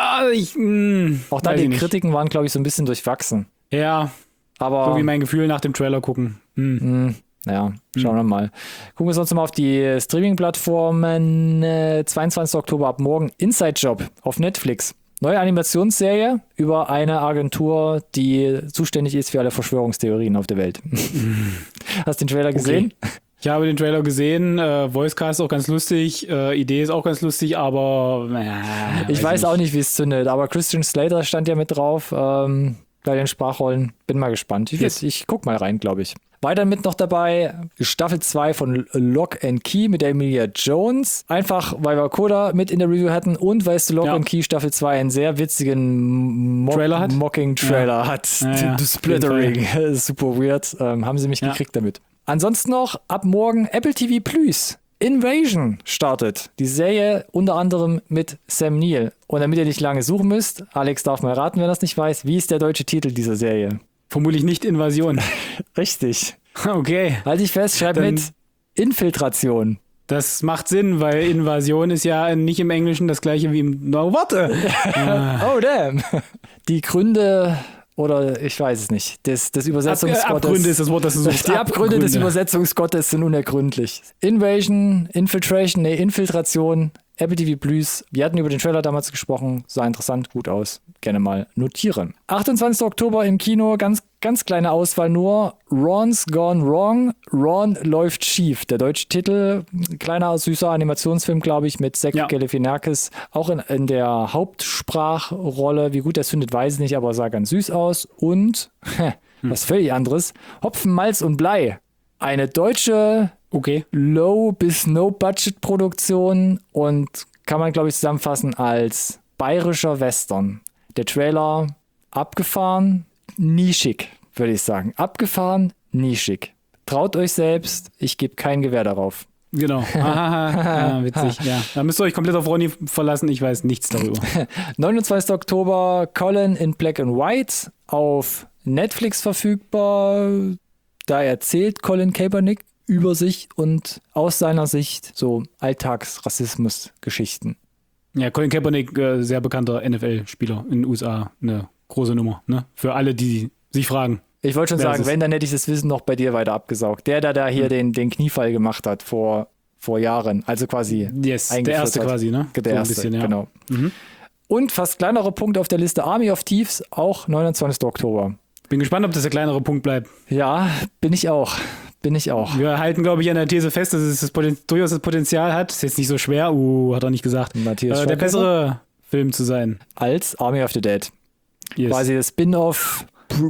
Auch da weiß die ich nicht. Kritiken waren, glaube ich, so ein bisschen durchwachsen. Ja, Aber so wie mein Gefühl nach dem Trailer gucken. ja, schauen wir mal. Gucken wir uns mal auf die Streaming-Plattformen. 22. Oktober ab morgen. Inside Job auf Netflix. Neue Animationsserie über eine Agentur, die zuständig ist für alle Verschwörungstheorien auf der Welt. Hast du den Trailer gesehen? Okay. Ich habe den Trailer gesehen, Voicecast ist auch ganz lustig, Idee ist auch ganz lustig, aber Ich weiß auch nicht, wie es zündet, aber Christian Slater stand ja mit drauf bei den Sprachrollen. Bin mal gespannt. Ich guck mal rein, glaube ich. Weiter mit noch dabei Staffel 2 von Lock and Key mit der Emilia Jones. Einfach, weil wir Coda mit in der Review hatten und weil Lock and Key Staffel 2 einen sehr witzigen Mocking-Trailer hat. Ja, The Splattering. Super weird. Haben sie mich gekriegt damit. Ansonsten noch ab morgen Apple TV Plus. Invasion startet. Die Serie unter anderem mit Sam Neill. Und damit ihr nicht lange suchen müsst, Alex darf mal raten, wer das nicht weiß, wie ist der deutsche Titel dieser Serie? Vermutlich nicht Invasion. Richtig. Okay. Halt dich fest, schreib Dann- mit Infiltration. Das macht Sinn, weil Invasion ist ja nicht im Englischen das gleiche wie im... No, warte! Oh, damn. Die Gründe, oder ich weiß es nicht, des Übersetzungsgottes. Abgründe ist das Wort, das du suchst. Die Abgründe des Übersetzungsgottes sind unergründlich. Infiltration, Apple TV Plus. Wir hatten über den Trailer damals gesprochen, sah interessant, gut aus. Gerne mal notieren. 28. Oktober im Kino, ganz kleine Auswahl nur. Ron's Gone Wrong. Ron läuft schief. Der deutsche Titel, kleiner, süßer Animationsfilm, glaube ich, mit Zach Galifianakis. Auch in der Hauptsprachrolle. Wie gut das findet, weiß ich nicht, aber sah ganz süß aus. Und, was völlig anderes, Hopfen, Malz und Blei. Eine deutsche Low- bis No-Budget-Produktion und kann man, glaube ich, zusammenfassen als bayerischer Western. Der Trailer abgefahren, nischig, würde ich sagen. Abgefahren, nischig. Traut euch selbst, ich gebe kein Gewehr darauf. Genau. Ja, witzig. Ja. Da müsst ihr euch komplett auf Ronny verlassen, ich weiß nichts darüber. 29. Oktober, Colin in Black and White auf Netflix verfügbar. Da erzählt Colin Kaepernick über sich und aus seiner Sicht so Alltagsrassismus-Geschichten. Ja, Colin Kaepernick, sehr bekannter NFL-Spieler in den USA, eine große Nummer, ne? Für alle, die sich fragen. Ich wollte schon Wer sagen, ist es? wenn, dann hätte ich das Wissen noch bei dir weiter abgesaugt. Der da hier den Kniefall gemacht hat vor Jahren, also quasi Yes, der eingeführt erste hat. quasi, ne? Der So ein erste, bisschen, ja. genau. Und fast kleinerer Punkt auf der Liste, Army of Thieves, auch 29. Oktober. Bin gespannt, ob das der kleinere Punkt bleibt. Ja, bin ich auch. Wir halten, glaube ich, an der These fest, dass es durchaus das Potenzial hat. Ist jetzt nicht so schwer, hat er nicht gesagt, der bessere Film zu sein. Als Army of the Dead. Yes. Quasi das Spin-off,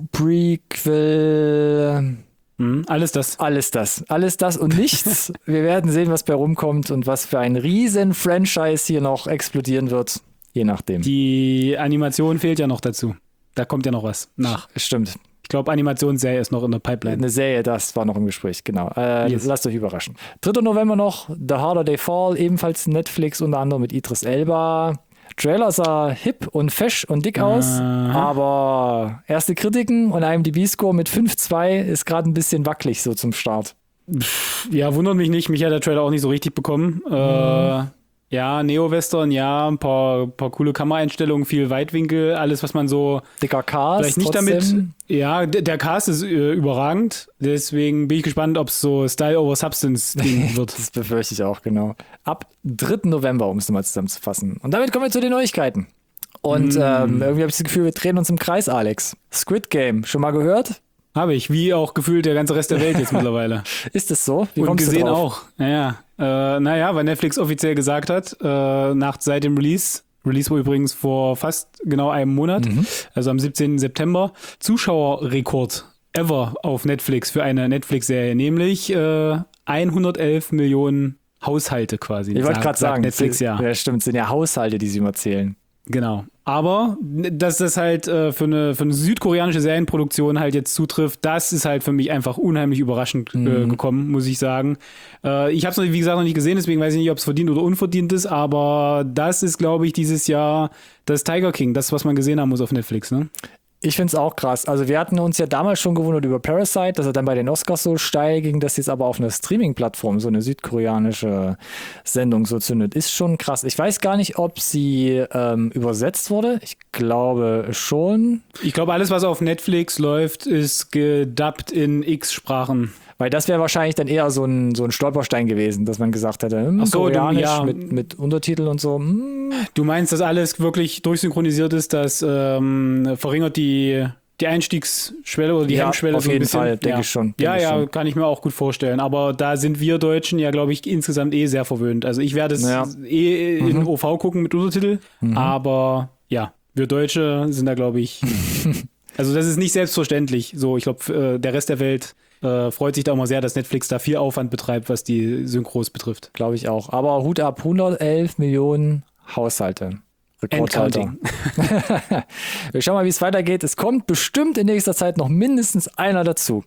Prequel. Alles das Und nichts. Wir werden sehen, was bei rumkommt und was für ein riesen Franchise hier noch explodieren wird. Je nachdem. Die Animation fehlt ja noch dazu. Da kommt ja noch was nach. Stimmt. Ich glaube, Animationsserie ist noch in der Pipeline. Eine Serie, das war noch im Gespräch, genau. Lasst euch überraschen. 3. November noch, The Harder They Fall, ebenfalls Netflix, unter anderem mit Idris Elba. Trailer sah hip und fesch und dick aus, aber erste Kritiken und IMDb-Score mit 5,2 ist gerade ein bisschen wackelig so zum Start. Ja, wundert mich nicht. Mich hat der Trailer auch nicht so richtig bekommen. Ja, Neo-Western, ja, ein paar coole Kameraeinstellungen, viel Weitwinkel, alles, was man so... Dicker Cast vielleicht nicht trotzdem. Damit... Ja, der Cast ist überragend. Deswegen bin ich gespannt, ob es so Style over Substance wird. Das befürchte ich auch, genau. Ab 3. November, um es nochmal zusammenzufassen. Und damit kommen wir zu den Neuigkeiten. Und irgendwie habe ich das Gefühl, wir drehen uns im Kreis, Alex. Squid Game, schon mal gehört? Habe ich, wie auch gefühlt der ganze Rest der Welt jetzt mittlerweile. Ist es so? Wie und gesehen auch. Naja, weil Netflix offiziell gesagt hat, seit dem Release war übrigens vor fast genau einem Monat, also am 17. September, Zuschauerrekord ever auf Netflix für eine Netflix-Serie, nämlich 111 Millionen Haushalte quasi. Ich wollte gerade sagen, Netflix, ja, stimmt, sind ja Haushalte, die sie immer zählen. Genau. Aber, dass das halt für eine südkoreanische Serienproduktion halt jetzt zutrifft, das ist halt für mich einfach unheimlich überraschend gekommen, muss ich sagen. Ich habe es, wie gesagt, noch nicht gesehen, deswegen weiß ich nicht, ob es verdient oder unverdient ist, aber das ist, glaube ich, dieses Jahr das Tiger King, das, was man gesehen haben muss auf Netflix, ne? Ich finde es auch krass. Also wir hatten uns ja damals schon gewundert über Parasite, dass er dann bei den Oscars so steil ging, dass jetzt aber auf einer Streaming-Plattform so eine südkoreanische Sendung so zündet. Ist schon krass. Ich weiß gar nicht, ob sie übersetzt wurde. Ich glaube schon. Ich glaube, alles, was auf Netflix läuft, ist gedubbt in X-Sprachen. Weil das wäre wahrscheinlich dann eher so ein Stolperstein gewesen, dass man gesagt hätte, Koreanisch mit Untertitel und so. Du meinst, dass alles wirklich durchsynchronisiert ist, das verringert die Einstiegsschwelle oder die Hemmschwelle auf so ein jeden bisschen? Fall, denke ich schon. Kann ich mir auch gut vorstellen. Aber da sind wir Deutschen ja, glaube ich, insgesamt sehr verwöhnt. Also ich werde es in OV gucken mit Untertitel, aber ja, wir Deutsche sind da, glaube ich, also das ist nicht selbstverständlich. So, ich glaube, der Rest der Welt freut sich da auch mal sehr, dass Netflix da viel Aufwand betreibt, was die Synchros betrifft. Glaube ich auch. Aber Hut ab, 111 Millionen Haushalte. Rekordhalter. Wir schauen mal, wie es weitergeht. Es kommt bestimmt in nächster Zeit noch mindestens einer dazu.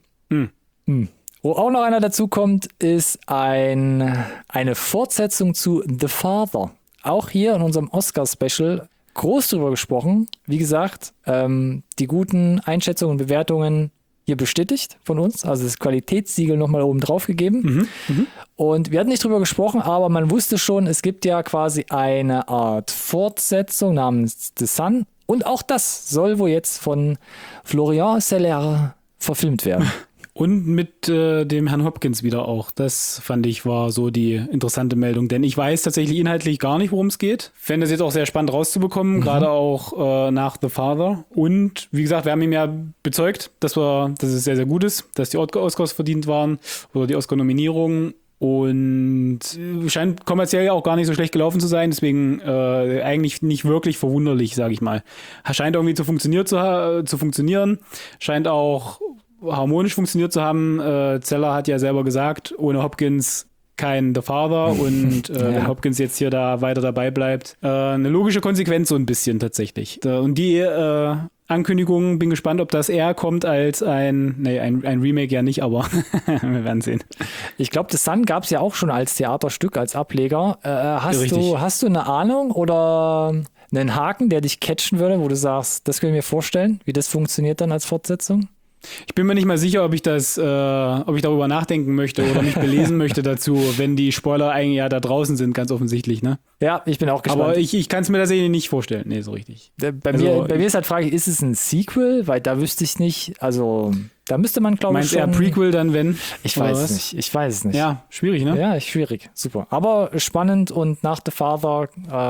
Wo auch noch einer dazu kommt, ist eine Fortsetzung zu The Father. Auch hier in unserem Oscar-Special groß drüber gesprochen. Wie gesagt, die guten Einschätzungen und Bewertungen hier bestätigt von uns, also das Qualitätssiegel nochmal oben drauf gegeben. Und wir hatten nicht drüber gesprochen, aber man wusste schon, es gibt ja quasi eine Art Fortsetzung namens The Sun und auch das soll wohl jetzt von Florian Zeller verfilmt werden. Und mit dem Herrn Hopkins wieder auch. Das fand ich war so die interessante Meldung, denn ich weiß tatsächlich inhaltlich gar nicht, worum es geht. Fände es jetzt auch sehr spannend rauszubekommen, gerade auch nach The Father. Und wie gesagt, wir haben ihm ja bezeugt, dass es sehr, sehr gut ist, dass die Oscars verdient waren oder die Oscar-Nominierung. Und scheint kommerziell ja auch gar nicht so schlecht gelaufen zu sein, deswegen eigentlich nicht wirklich verwunderlich, sage ich mal. Scheint irgendwie zu funktionieren, scheint auch harmonisch funktioniert zu haben. Zeller hat ja selber gesagt, ohne Hopkins kein The Father und wenn Hopkins jetzt hier da weiter dabei bleibt, eine logische Konsequenz so ein bisschen tatsächlich. Und die Ankündigung, bin gespannt, ob das eher kommt als ein Remake ja nicht, aber wir werden sehen. Ich glaube, The Sun gab es ja auch schon als Theaterstück, als Ableger. Hast du eine Ahnung oder einen Haken, der dich catchen würde, wo du sagst, das können wir mir vorstellen, wie das funktioniert dann als Fortsetzung? Ich bin mir nicht mal sicher, ob ich darüber nachdenken möchte oder mich belesen möchte dazu, wenn die Spoiler eigentlich ja da draußen sind, ganz offensichtlich, ne? Ja, ich bin auch gespannt. Aber ich kann es mir tatsächlich nicht vorstellen. Nee, so richtig. Bei mir ist halt Frage, ist es ein Sequel? Weil da wüsste ich nicht, also da müsste man, glaube ich, schon... Meinst du eher Prequel dann, wenn? Ich weiß es nicht. Ja, schwierig, ne? Ja, schwierig. Super. Aber spannend und nach The Father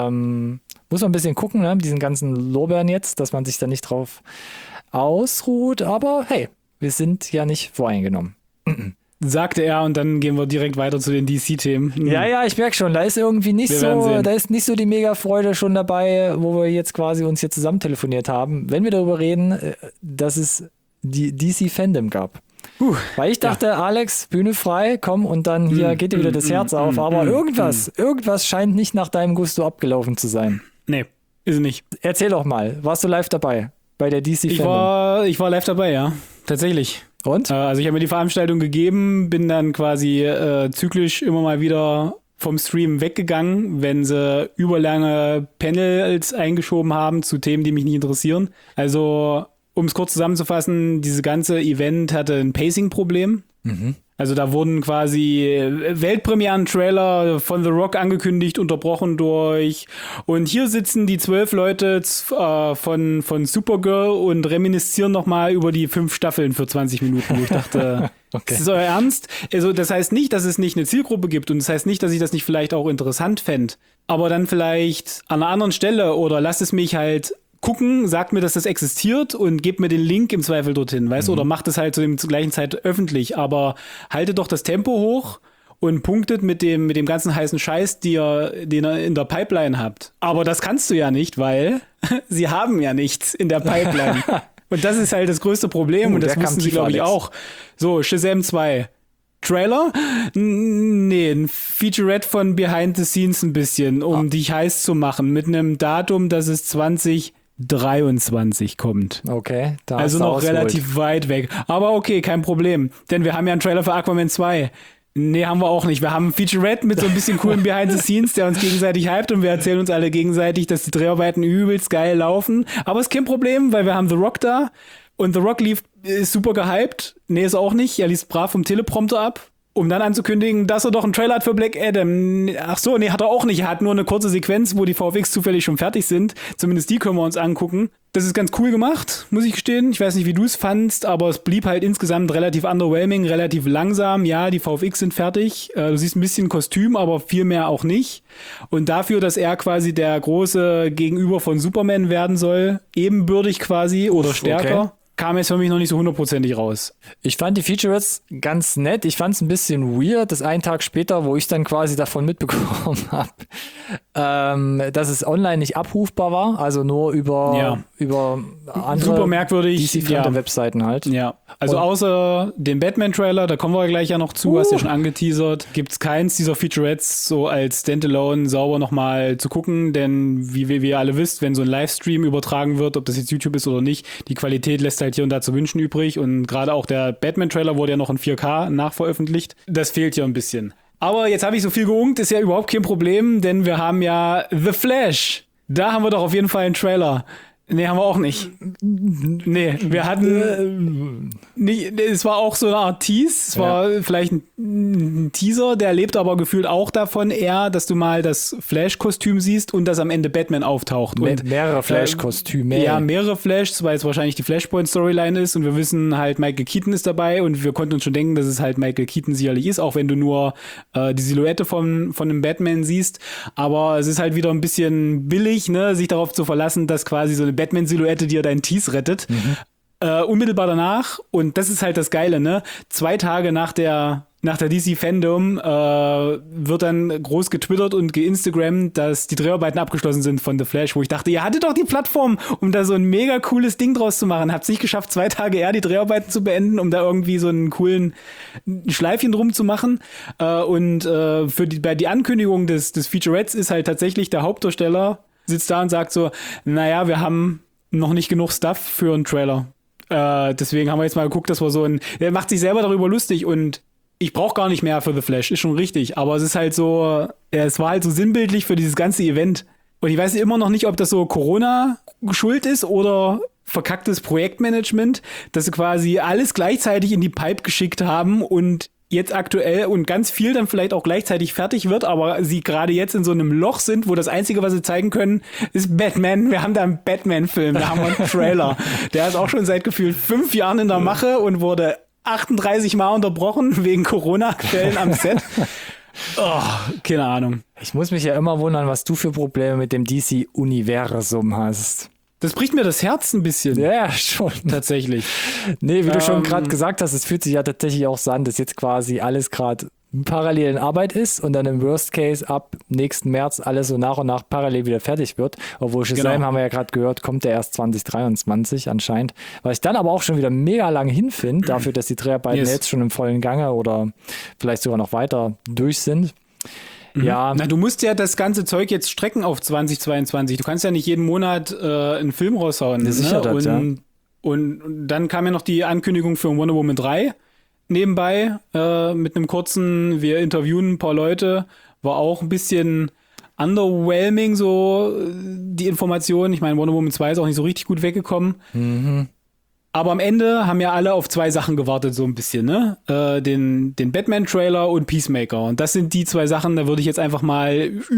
muss man ein bisschen gucken, ne? Mit diesen ganzen Lorbeeren jetzt, dass man sich da nicht drauf ausruht. Aber hey, wir sind ja nicht voreingenommen. Sagte er und dann gehen wir direkt weiter zu den DC-Themen. Ja, ich merke schon, da ist irgendwie nicht so die Mega-Freude schon dabei, wo wir jetzt quasi uns hier zusammen telefoniert haben, wenn wir darüber reden, dass es die DC-Fandom gab. Weil ich dachte, Alex, Bühne frei, komm und dann hier geht dir wieder das Herz auf, aber irgendwas scheint nicht nach deinem Gusto abgelaufen zu sein. Nee, ist nicht. Erzähl doch mal, warst du live dabei bei der DC-Fandom? Ich war live dabei, ja, tatsächlich. Und? Also ich habe mir die Veranstaltung gegeben, bin dann quasi zyklisch immer mal wieder vom Stream weggegangen, wenn sie überlange Panels eingeschoben haben zu Themen, die mich nicht interessieren. Also, um es kurz zusammenzufassen, diese ganze Event hatte ein Pacing-Problem. Mhm. Also da wurden quasi Weltpremieren-Trailer von The Rock angekündigt, unterbrochen durch und hier sitzen die 12 Leute von Supergirl und reminiszieren nochmal über die 5 Staffeln für 20 Minuten. Wo ich dachte, okay. Ist das euer Ernst? Also das heißt nicht, dass es nicht eine Zielgruppe gibt und das heißt nicht, dass ich das nicht vielleicht auch interessant fände, aber dann vielleicht an einer anderen Stelle oder lasst es mich halt gucken, sagt mir, dass das existiert und gebt mir den Link im Zweifel dorthin, weißt du, oder macht es halt zur gleichen Zeit öffentlich, aber haltet doch das Tempo hoch und punktet mit dem ganzen heißen Scheiß, den ihr in der Pipeline habt. Aber das kannst du ja nicht, weil sie haben ja nichts in der Pipeline. Und das ist halt das größte Problem und das wussten sie, glaube ich, auch. So, Shazam 2. Trailer? Nee, ein Featurette von Behind the Scenes ein bisschen, um dich heiß zu machen, mit einem Datum, dass es 2023 kommt. Okay, da also noch relativ weit weg. Aber okay, kein Problem. Denn wir haben ja einen Trailer für Aquaman 2. Nee, haben wir auch nicht. Wir haben ein Featurette mit so ein bisschen coolen Behind the Scenes, der uns gegenseitig hypt und wir erzählen uns alle gegenseitig, dass die Dreharbeiten übelst geil laufen. Aber ist kein Problem, weil wir haben The Rock da und The Rock ist super gehypt. Nee, ist auch nicht. Er liest brav vom Teleprompter ab. Um dann anzukündigen, dass er doch einen Trailer hat für Black Adam. Ach so, nee, hat er auch nicht. Er hat nur eine kurze Sequenz, wo die VFX zufällig schon fertig sind. Zumindest die können wir uns angucken. Das ist ganz cool gemacht, muss ich gestehen. Ich weiß nicht, wie du es fandst, aber es blieb halt insgesamt relativ underwhelming, relativ langsam. Ja, die VFX sind fertig. Du siehst ein bisschen Kostüm, aber viel mehr auch nicht. Und dafür, dass er quasi der große Gegenüber von Superman werden soll, ebenbürtig quasi oder stärker. Okay. Kam jetzt für mich noch nicht so 100%ig raus. Ich fand die Features ganz nett. Ich fand es ein bisschen weird, dass einen Tag später, wo ich dann quasi davon mitbekommen habe, dass es online nicht abrufbar war, also nur über andere super merkwürdig DC-Webseiten halt. Ja, also außer dem Batman-Trailer, da kommen wir gleich ja noch zu, hast du ja schon angeteasert, gibt es keins dieser Featurettes so als Standalone sauber nochmal zu gucken, denn wie ihr alle wisst, wenn so ein Livestream übertragen wird, ob das jetzt YouTube ist oder nicht, die Qualität lässt halt hier und da zu wünschen übrig und gerade auch der Batman-Trailer wurde ja noch in 4K nachveröffentlicht. Das fehlt hier ein bisschen. Aber jetzt habe ich so viel geunkt, ist ja überhaupt kein Problem, denn wir haben ja The Flash. Da haben wir doch auf jeden Fall einen Trailer. Nee, haben wir auch nicht. Nee, wir hatten nicht, es war auch so eine Art Tease, es war vielleicht ein Teaser, der lebt aber gefühlt auch davon eher, dass du mal das Flash-Kostüm siehst und dass am Ende Batman auftaucht. Und, mehrere Flash-Kostüme. Ja, mehrere Flashs, weil es wahrscheinlich die Flashpoint-Storyline ist und wir wissen halt, Michael Keaton ist dabei und wir konnten uns schon denken, dass es halt Michael Keaton sicherlich ist, auch wenn du nur die Silhouette von einem Batman siehst, aber es ist halt wieder ein bisschen billig, ne, sich darauf zu verlassen, dass quasi so eine Batman-Silhouette dir deinen Tease rettet. Unmittelbar danach, und das ist halt das Geile, ne? 2 Tage nach der DC-Fandom wird dann groß getwittert und geinstagrammt, dass die Dreharbeiten abgeschlossen sind von The Flash, wo ich dachte, ihr hattet doch die Plattform, um da so ein mega cooles Ding draus zu machen. Habt's nicht geschafft, 2 Tage eher die Dreharbeiten zu beenden, um da irgendwie so einen coolen Schleifchen drum zu machen. Bei die Ankündigung des Featurettes ist halt tatsächlich der Hauptdarsteller sitzt da und sagt so, naja, wir haben noch nicht genug Stuff für einen Trailer. Deswegen haben wir jetzt mal geguckt, dass wir er macht sich selber darüber lustig und ich brauche gar nicht mehr für The Flash, ist schon richtig, aber es ist halt so, es war halt so sinnbildlich für dieses ganze Event. Und ich weiß immer noch nicht, ob das so Corona schuld ist oder verkacktes Projektmanagement, dass sie quasi alles gleichzeitig in die Pipe geschickt haben und jetzt aktuell und ganz viel dann vielleicht auch gleichzeitig fertig wird, aber sie gerade jetzt in so einem Loch sind, wo das Einzige, was sie zeigen können, ist Batman. Wir haben da einen Batman-Film, da haben wir einen Trailer. Der ist auch schon seit gefühlt 5 Jahren in der Mache und wurde 38 Mal unterbrochen wegen Corona-Fällen am Set. Oh, keine Ahnung. Ich muss mich ja immer wundern, was du für Probleme mit dem DC-Universum hast. Das bricht mir das Herz ein bisschen. Ja, schon. Tatsächlich. Nee, wie du schon gerade gesagt hast, es fühlt sich ja tatsächlich auch so an, dass jetzt quasi alles gerade parallel in Arbeit ist und dann im Worst Case ab nächsten März alles so nach und nach parallel wieder fertig wird. Obwohl Shazam, haben wir ja gerade gehört, kommt ja erst 2023 anscheinend. Was ich dann aber auch schon wieder mega lang hinfinde, dafür, dass die Dreharbeiten jetzt schon im vollen Gange oder vielleicht sogar noch weiter durch sind. Ja. Na, du musst ja das ganze Zeug jetzt strecken auf 2022. Du kannst ja nicht jeden Monat einen Film raushauen. Sicher das, ja. Und dann kam ja noch die Ankündigung für Wonder Woman 3 nebenbei mit einem kurzen, wir interviewen ein paar Leute, war auch ein bisschen underwhelming so die Information. Ich meine, Wonder Woman 2 ist auch nicht so richtig gut weggekommen. Mhm. Aber am Ende haben ja alle auf 2 Sachen gewartet, so ein bisschen, ne? Den Batman-Trailer und Peacemaker. Und das sind die 2 Sachen, da würde ich jetzt einfach mal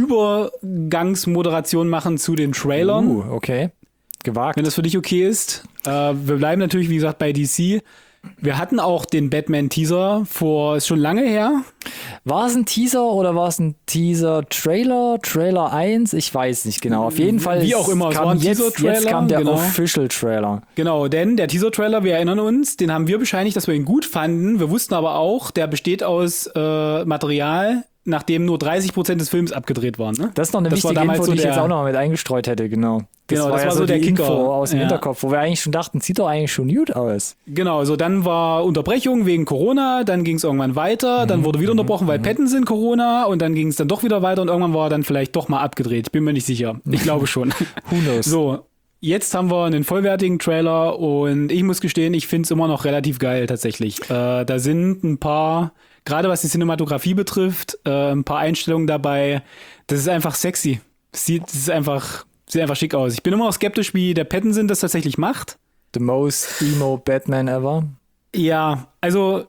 Übergangsmoderation machen zu den Trailern. Okay. Gewagt. Wenn das für dich okay ist. Wir bleiben natürlich, wie gesagt, bei DC. Wir hatten auch den Batman-Teaser ist schon lange her. War es ein Teaser oder war es ein Teaser-Trailer? Trailer 1? Ich weiß nicht genau. Auf jeden Fall. Wie auch immer, es war ein Teaser-Trailer. Jetzt kam der Official-Trailer. Genau, denn der Teaser-Trailer, wir erinnern uns, den haben wir bescheinigt, dass wir ihn gut fanden. Wir wussten aber auch, der besteht aus Material, nachdem nur 30% des Films abgedreht waren. Ne? Das ist noch eine wichtige Info, die ich jetzt auch noch mal mit eingestreut hätte, genau. Das war ja so der Kicker Info aus dem Hinterkopf, wo wir eigentlich schon dachten, sieht doch eigentlich schon gut aus. Genau, so dann war Unterbrechung wegen Corona, dann ging es irgendwann weiter, dann wurde wieder unterbrochen, weil Pattinson Corona und dann ging es dann doch wieder weiter und irgendwann war er dann vielleicht doch mal abgedreht. Ich bin mir nicht sicher. Ich glaube schon. Who knows? So, jetzt haben wir einen vollwertigen Trailer und ich muss gestehen, ich finde es immer noch relativ geil tatsächlich. Da sind ein paar, gerade was die Cinematografie betrifft, ein paar Einstellungen dabei. Das ist einfach sexy. Sieht einfach schick aus. Ich bin immer noch skeptisch, wie der Pattinson das tatsächlich macht. The most emo Batman ever. Ja, also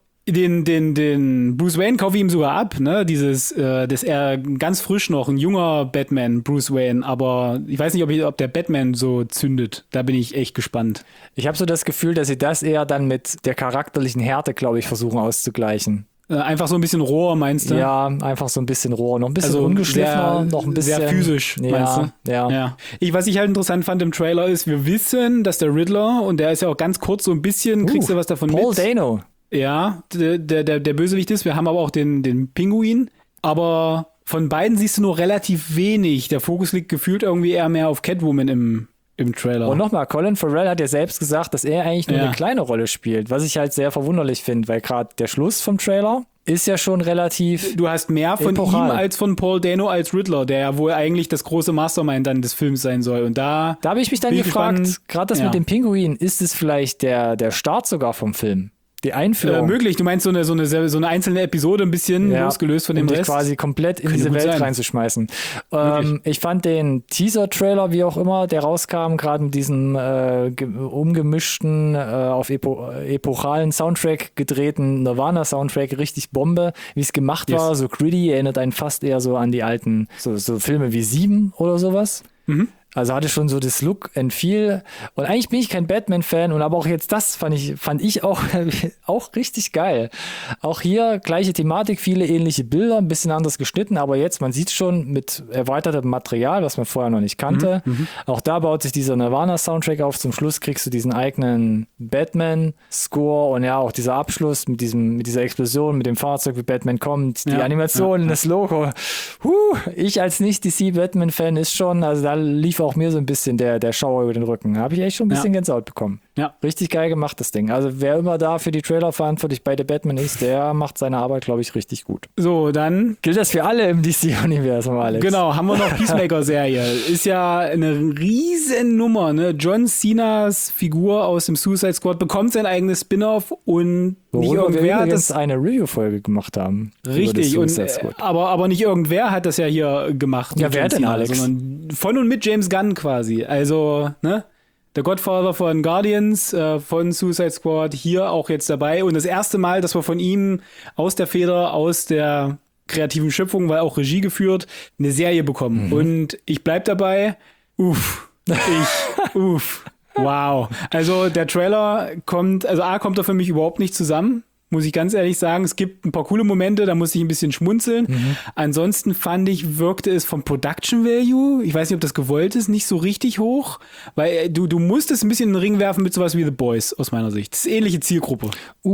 den Bruce Wayne kaufe ich ihm sogar ab, ne? Dass er ganz frisch noch ein junger Batman, Bruce Wayne, aber ich weiß nicht, ob der Batman so zündet. Da bin ich echt gespannt. Ich habe so das Gefühl, dass sie das eher dann mit der charakterlichen Härte, glaube ich, versuchen auszugleichen. Einfach so ein bisschen roher, meinst du? Ja, einfach so ein bisschen roher, noch ein bisschen ungeschliffener, noch ein bisschen sehr physisch, meinst du? Ja. Was ich halt interessant fand im Trailer ist, wir wissen, dass der Riddler, und der ist ja auch ganz kurz so ein bisschen, kriegst du was davon Paul mit? Dano. Ja, der Bösewicht ist. Wir haben aber auch den Pinguin. Aber von beiden siehst du nur relativ wenig. Der Fokus liegt gefühlt irgendwie eher mehr auf Catwoman im Trailer. Und nochmal, Colin Farrell hat ja selbst gesagt, dass er eigentlich nur eine kleine Rolle spielt, was ich halt sehr verwunderlich finde, weil gerade der Schluss vom Trailer ist ja schon relativ Du hast mehr von epochal. ihm als von Paul Dano als Riddler, der ja wohl eigentlich das große Mastermind dann des Films sein soll. Und da habe ich mich dann gefragt, gerade das mit dem Pinguin, ist es vielleicht der Start sogar vom Film? Die Einführung. Möglich, du meinst so eine einzelne Episode ein bisschen losgelöst von dem um dich Rest? quasi komplett in diese Welt reinzuschmeißen. Ich fand den Teaser-Trailer, wie auch immer, der rauskam, gerade mit diesem umgemischten, auf epochalen Soundtrack gedrehten Nirvana-Soundtrack richtig Bombe, wie es gemacht war, so gritty, erinnert einen fast eher so an die alten, so Filme wie 7 oder sowas. Mhm. Also hatte schon so das Look and Feel. Und eigentlich bin ich kein Batman-Fan, und aber auch jetzt das fand ich auch richtig geil. Auch hier gleiche Thematik, viele ähnliche Bilder, ein bisschen anders geschnitten, aber jetzt, man sieht schon mit erweitertem Material, was man vorher noch nicht kannte. Auch da baut sich dieser Nirvana-Soundtrack auf. Zum Schluss kriegst du diesen eigenen Batman-Score und ja, auch dieser Abschluss mit dieser Explosion, mit dem Fahrzeug, wie Batman kommt, die Animation, das Logo. Ich als Nicht-DC-Batman-Fan ist schon, also da lief auch mir so ein bisschen der Schauer über den Rücken. Da habe ich echt schon ein bisschen Gänsehaut bekommen. Ja. Richtig geil gemacht, das Ding. Also wer immer da für die Trailer verantwortlich bei The Batman ist, der macht seine Arbeit, glaube ich, richtig gut. So, dann gilt das für alle im DC-Universum, Alex. Genau, haben wir noch Peacemaker-Serie. Ist ja eine riesen Nummer, ne? John Cenas Figur aus dem Suicide Squad bekommt sein eigenes Spin-off und nicht irgendwer hat das eine Review-Folge gemacht haben. Richtig, aber nicht irgendwer hat das ja hier gemacht. Ja, wer denn, Alex? Sondern von und mit James Gunn quasi. Also, ne? der Godfather von Guardians, von Suicide Squad, hier auch jetzt dabei. Und das erste Mal, dass wir von ihm aus der Feder, aus der kreativen Schöpfung, weil auch Regie geführt, eine Serie bekommen. Und ich bleib dabei. Wow. Also der Trailer kommt er für mich überhaupt nicht zusammen. Muss ich ganz ehrlich sagen, es gibt ein paar coole Momente, da muss ich ein bisschen schmunzeln. Ansonsten fand ich, wirkte es vom Production Value, ich weiß nicht, ob das gewollt ist, nicht so richtig hoch, weil du musst es ein bisschen in den Ring werfen mit sowas wie The Boys, aus meiner Sicht. Das ist ähnliche Zielgruppe.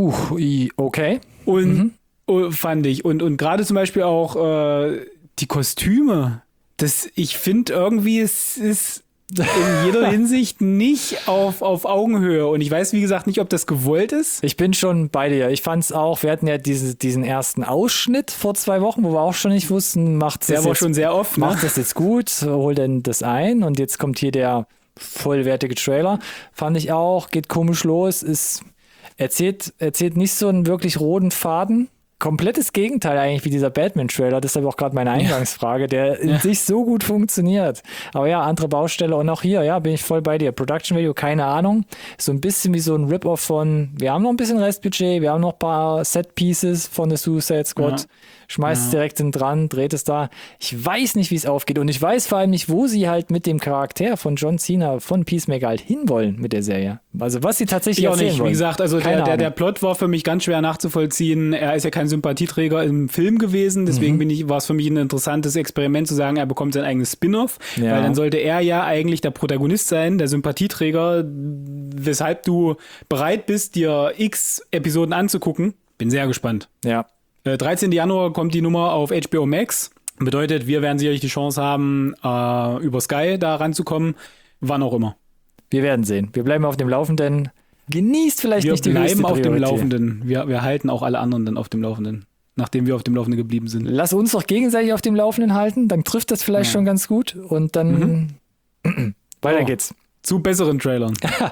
Okay. Und fand ich. Und gerade zum Beispiel auch die Kostüme, ich finde irgendwie, es ist in jeder Hinsicht nicht auf Augenhöhe. Und ich weiß, wie gesagt, nicht, ob das gewollt ist. Ich bin schon bei dir. Ich fand's auch, wir hatten ja diesen ersten Ausschnitt vor 2 Wochen, wo wir auch schon nicht wussten, Der war schon sehr oft. Macht das jetzt gut, hol denn das ein? Und jetzt kommt hier der vollwertige Trailer. Fand ich auch, geht komisch los, erzählt nicht so einen wirklich roten Faden. Komplettes Gegenteil eigentlich wie dieser Batman-Trailer, deshalb auch gerade meine Eingangsfrage, der in sich so gut funktioniert. Aber ja, andere Baustelle und auch hier, ja, bin ich voll bei dir. Production Value, keine Ahnung. So ein bisschen wie so ein Rip-Off von, wir haben noch ein bisschen Restbudget, wir haben noch ein paar Set-Pieces von The Suicide Squad. Ja. Schmeißt es direkt dran, dreht es da. Ich weiß nicht, wie es aufgeht. Und ich weiß vor allem nicht, wo sie halt mit dem Charakter von John Cena von Peacemaker halt hinwollen mit der Serie. Also was sie tatsächlich erzählen wollen. Wie gesagt, also der Plot war für mich ganz schwer nachzuvollziehen. Er ist ja kein Sympathieträger im Film gewesen. Deswegen war es für mich ein interessantes Experiment zu sagen, er bekommt sein eigenes Spin-off. Ja. Weil dann sollte er ja eigentlich der Protagonist sein, der Sympathieträger, weshalb du bereit bist, dir x Episoden anzugucken. Bin sehr gespannt. Ja. 13. Januar kommt die Nummer auf HBO Max. Bedeutet, wir werden sicherlich die Chance haben, über Sky da ranzukommen. Wann auch immer. Wir werden sehen. Wir bleiben auf dem Laufenden. Genießt vielleicht nicht die höchste Priorität. Wir bleiben auf dem Laufenden. Wir halten auch alle anderen dann auf dem Laufenden. Nachdem wir auf dem Laufenden geblieben sind. Lass uns doch gegenseitig auf dem Laufenden halten. Dann trifft das vielleicht schon ganz gut. Und dann weiter geht's. Zu besseren Trailern.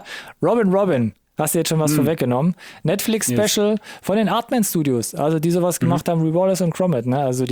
Robin. Hast du jetzt schon was vorweggenommen? Netflix-Special von den Artman Studios, also die sowas gemacht haben wie Wallace und Gromit, ne? Also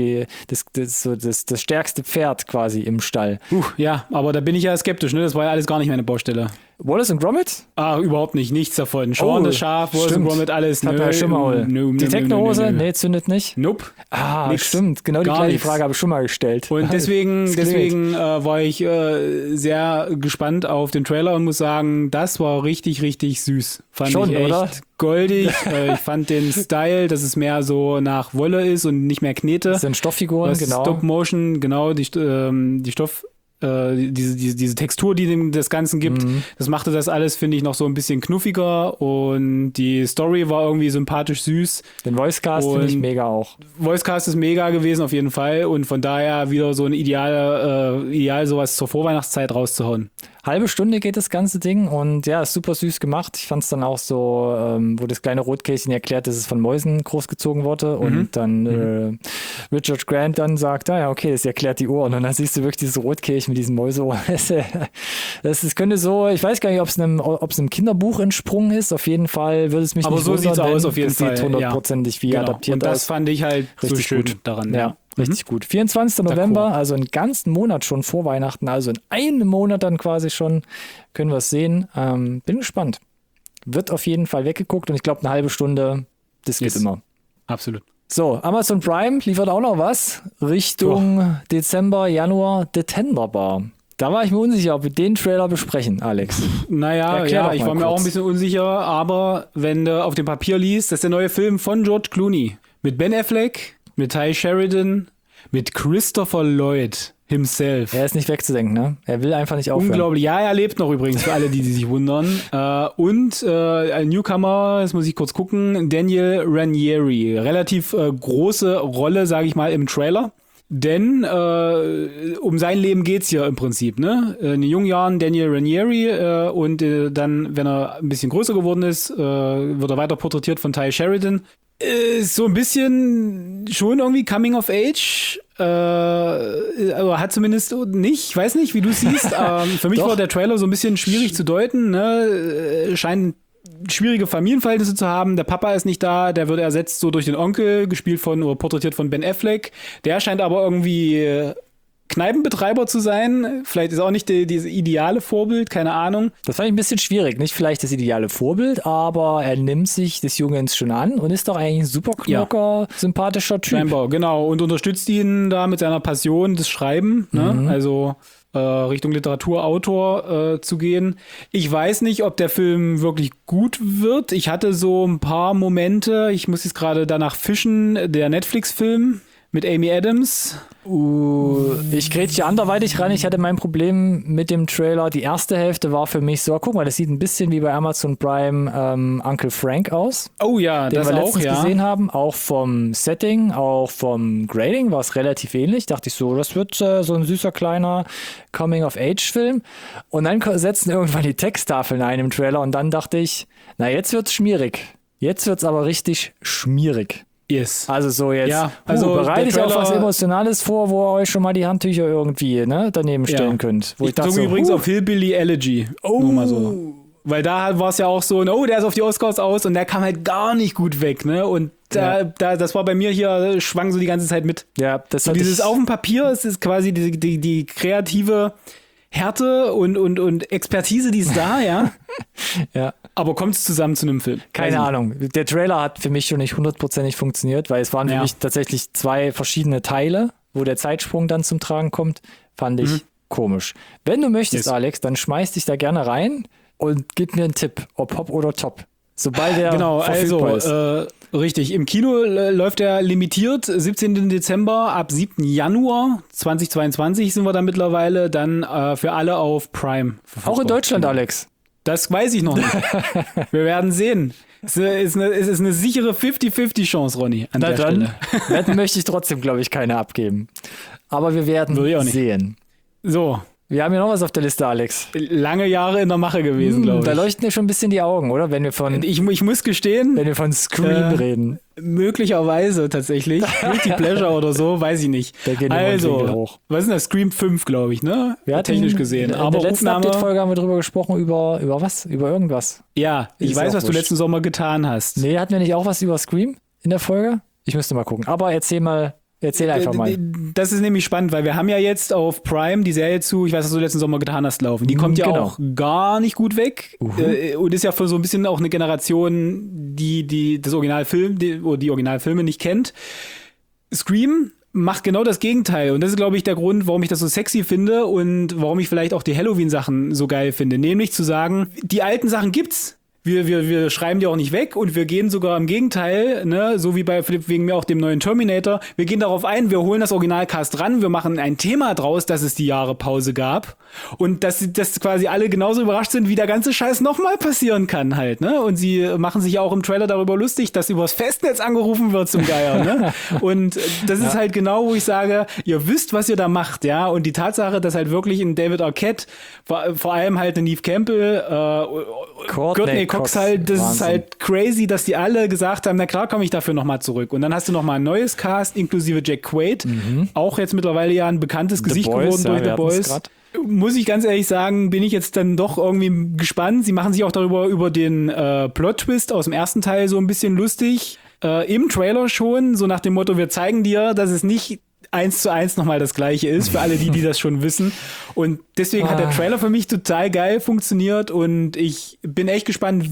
das stärkste Pferd quasi im Stall. Ja, aber da bin ich ja skeptisch, ne? Das war ja alles gar nicht meine Baustelle. Wallace und Gromit? Überhaupt nicht, nichts davon. Shaun das Schaf, Wallace und Gromit, alles. Die Techno-Hose? Nee, zündet nicht? Nope. Nix. Stimmt, genau die gleiche Frage habe ich schon mal gestellt. Und deswegen war ich sehr gespannt auf den Trailer und muss sagen, das war richtig, richtig süß. Fand ich echt oder? Goldig. Ich fand den Style, dass es mehr so nach Wolle ist und nicht mehr Knete. Das sind Stofffiguren, genau. Stop-Motion, genau, die Stoff... diese Textur, die dem das Ganzen gibt, das machte das alles, finde ich, noch so ein bisschen knuffiger und die Story war irgendwie sympathisch süß. Den Voicecast finde ich mega auch. Voicecast ist mega gewesen auf jeden Fall und von daher wieder so ein Ideal sowas zur Vorweihnachtszeit rauszuhauen. Halbe Stunde geht das ganze Ding und ja, ist super süß gemacht. Ich fand es dann auch so, wo das kleine Rotkästchen erklärt, dass es von Mäusen großgezogen wurde und dann Richard Grant dann sagt, okay, das erklärt die Ohren und dann siehst du wirklich dieses Rotkästchen mit diesen Mäuseohren. Das könnte so, ich weiß gar nicht, ob es einem Kinderbuch entsprungen ist. Auf jeden Fall würde es mich aber nicht so wundern, sieht's aus, auf jeden Fall. Sieht hundertprozentig wie adaptiert aus. Und das fand ich halt richtig so schön gut daran. Ja. Richtig gut. 24. November, also einen ganzen Monat schon vor Weihnachten, also in einem Monat dann quasi schon, können wir es sehen. Bin gespannt. Wird auf jeden Fall weggeguckt und ich glaube, eine halbe Stunde, das geht immer. Absolut. So, Amazon Prime liefert auch noch was Richtung Dezember, Januar, The Tenderbar. Da war ich mir unsicher, ob wir den Trailer besprechen, Alex. Naja, ich war mir auch ein bisschen unsicher, aber wenn du auf dem Papier liest, das ist der neue Film von George Clooney mit Ben Affleck, mit Ty Sheridan, mit Christopher Lloyd himself. Er ist nicht wegzudenken, ne? Er will einfach nicht aufhören. Unglaublich. Ja, er lebt noch übrigens, für alle, die sich wundern. Und ein Newcomer, das muss ich kurz gucken, Daniel Ranieri. Relativ große Rolle, sage ich mal, im Trailer. Denn um sein Leben geht's hier im Prinzip, ne? In den jungen Jahren Daniel Ranieri und dann, wenn er ein bisschen größer geworden ist, wird er weiter porträtiert von Ty Sheridan. So ein bisschen schon irgendwie Coming of Age, aber hat zumindest nicht, ich weiß nicht, wie du es siehst. Für mich war der Trailer so ein bisschen schwierig zu deuten, ne? Scheint schwierige Familienverhältnisse zu haben. Der Papa ist nicht da, der wird ersetzt so durch den Onkel, gespielt von oder porträtiert von Ben Affleck. Der scheint aber irgendwie Kneipenbetreiber zu sein. Vielleicht ist auch nicht dieses ideale Vorbild, keine Ahnung. Das fand ich ein bisschen schwierig. Nicht vielleicht das ideale Vorbild, aber er nimmt sich des Jungens schon an und ist doch eigentlich ein super knocker, sympathischer Typ. Scheinbar, genau. Und unterstützt ihn da mit seiner Passion des Schreiben. Ne? Also Richtung Literaturautor zu gehen. Ich weiß nicht, ob der Film wirklich gut wird. Ich hatte so ein paar Momente, ich muss jetzt gerade danach fischen, der Netflix-Film mit Amy Adams. Ich grätsche anderweitig ran. Ich hatte mein Problem mit dem Trailer. Die erste Hälfte war für mich so, guck mal, das sieht ein bisschen wie bei Amazon Prime Uncle Frank aus. Oh ja, den das wir auch, letztens ja. gesehen haben. Auch vom Setting, auch vom Grading war es relativ ähnlich. Dachte ich so, das wird so ein süßer kleiner Coming-of-Age-Film. Und dann setzen irgendwann die Texttafeln ein im Trailer und dann dachte ich, na jetzt wird's schmierig. Jetzt wird's aber richtig schmierig. Yes. Also so jetzt, Ja, also bereite ich der auf Trailer- was Emotionales vor, wo ihr euch schon mal die Handtücher irgendwie daneben stellen könnt. Wo ich dachte so, übrigens auf Hillbilly Elegy. Nur mal so. Weil da war es ja auch so, der ist auf die Oscars aus und der kam halt gar nicht gut weg, ne? Und das war bei mir hier, schwang so die ganze Zeit mit. ja, das So hat dieses auf dem Papier, es ist quasi die kreative Härte und Expertise, die ist da, ja. ja. Aber kommt es zusammen zu einem Film? Keine Weiß Ahnung. Der Trailer hat für mich schon nicht 100%ig funktioniert, weil es waren für mich tatsächlich zwei verschiedene Teile, wo der Zeitsprung dann zum Tragen kommt. Fand ich komisch. Wenn du möchtest, Alex, dann schmeiß dich da gerne rein und gib mir einen Tipp, ob Hop oder Top. Sobald der verfügbar ist. Richtig. Im Kino läuft er limitiert, 17. Dezember, ab 7. Januar 2022 sind wir da mittlerweile, dann für alle auf Prime verfügbar. Auch in Deutschland, Alex. Das weiß ich noch nicht. Wir werden sehen. Es ist eine sichere 50-50 Chance, Ronny, an der Stelle. Wetten möchte ich trotzdem, glaube ich, keine abgeben. Aber wir werden sehen. So. Wir haben ja noch was auf der Liste, Alex. Lange Jahre in der Mache gewesen, glaube ich. Da leuchten ja schon ein bisschen die Augen, oder? Wenn wir von, ich muss gestehen, wenn wir von Scream reden. Möglicherweise tatsächlich. Guilty Pleasure oder so, weiß ich nicht. Da gehen die Mundwinkel hoch. Was ist denn das? Scream 5, glaube ich, ne? Wir hatten technisch gesehen. Aber in der letzten Update-Folge haben wir drüber gesprochen, über was? Über irgendwas. Ja, ich weiß, was du letzten Sommer getan hast. Nee, hatten wir nicht auch was über Scream in der Folge? Ich müsste mal gucken. Aber erzähl einfach mal. Das ist nämlich spannend, weil wir haben ja jetzt auf Prime die Serie zu, ich weiß, was du letzten Sommer getan hast, laufen. Die kommt ja auch gar nicht gut weg und ist ja für so ein bisschen auch eine Generation, die das Originalfilm, oder die Originalfilme nicht kennt. Scream macht genau das Gegenteil und das ist, glaube ich, der Grund, warum ich das so sexy finde und warum ich vielleicht auch die Halloween-Sachen so geil finde. Nämlich zu sagen, die alten Sachen gibt's. Wir schreiben die auch nicht weg und wir gehen sogar im Gegenteil, ne, so wie bei Philipp wegen mir auch dem neuen Terminator. Wir gehen darauf ein, wir holen das Originalcast ran, wir machen ein Thema draus, dass es die Jahre Pause gab und dass quasi alle genauso überrascht sind, wie der ganze Scheiß nochmal passieren kann halt, ne? Und sie machen sich auch im Trailer darüber lustig, dass übers Festnetz angerufen wird zum Geier, ne? Und das ist halt genau, wo ich sage, ihr wisst, was ihr da macht, ja? Und die Tatsache, dass halt wirklich ein David Arquette, vor allem halt eine Neve Campbell, Courtney Cox halt, das Wahnsinn. Ist halt crazy, dass die alle gesagt haben, na klar komme ich dafür nochmal zurück. Und dann hast du nochmal ein neues Cast, inklusive Jack Quaid, auch jetzt mittlerweile ja ein bekanntes Gesicht geworden durch The Boys. Muss ich ganz ehrlich sagen, bin ich jetzt dann doch irgendwie gespannt. Sie machen sich auch über den Plot-Twist aus dem ersten Teil so ein bisschen lustig. Im Trailer schon, so nach dem Motto, wir zeigen dir, dass es nicht 1:1 nochmal das Gleiche ist, für alle, die das schon wissen. Und deswegen hat der Trailer für mich total geil funktioniert und ich bin echt gespannt,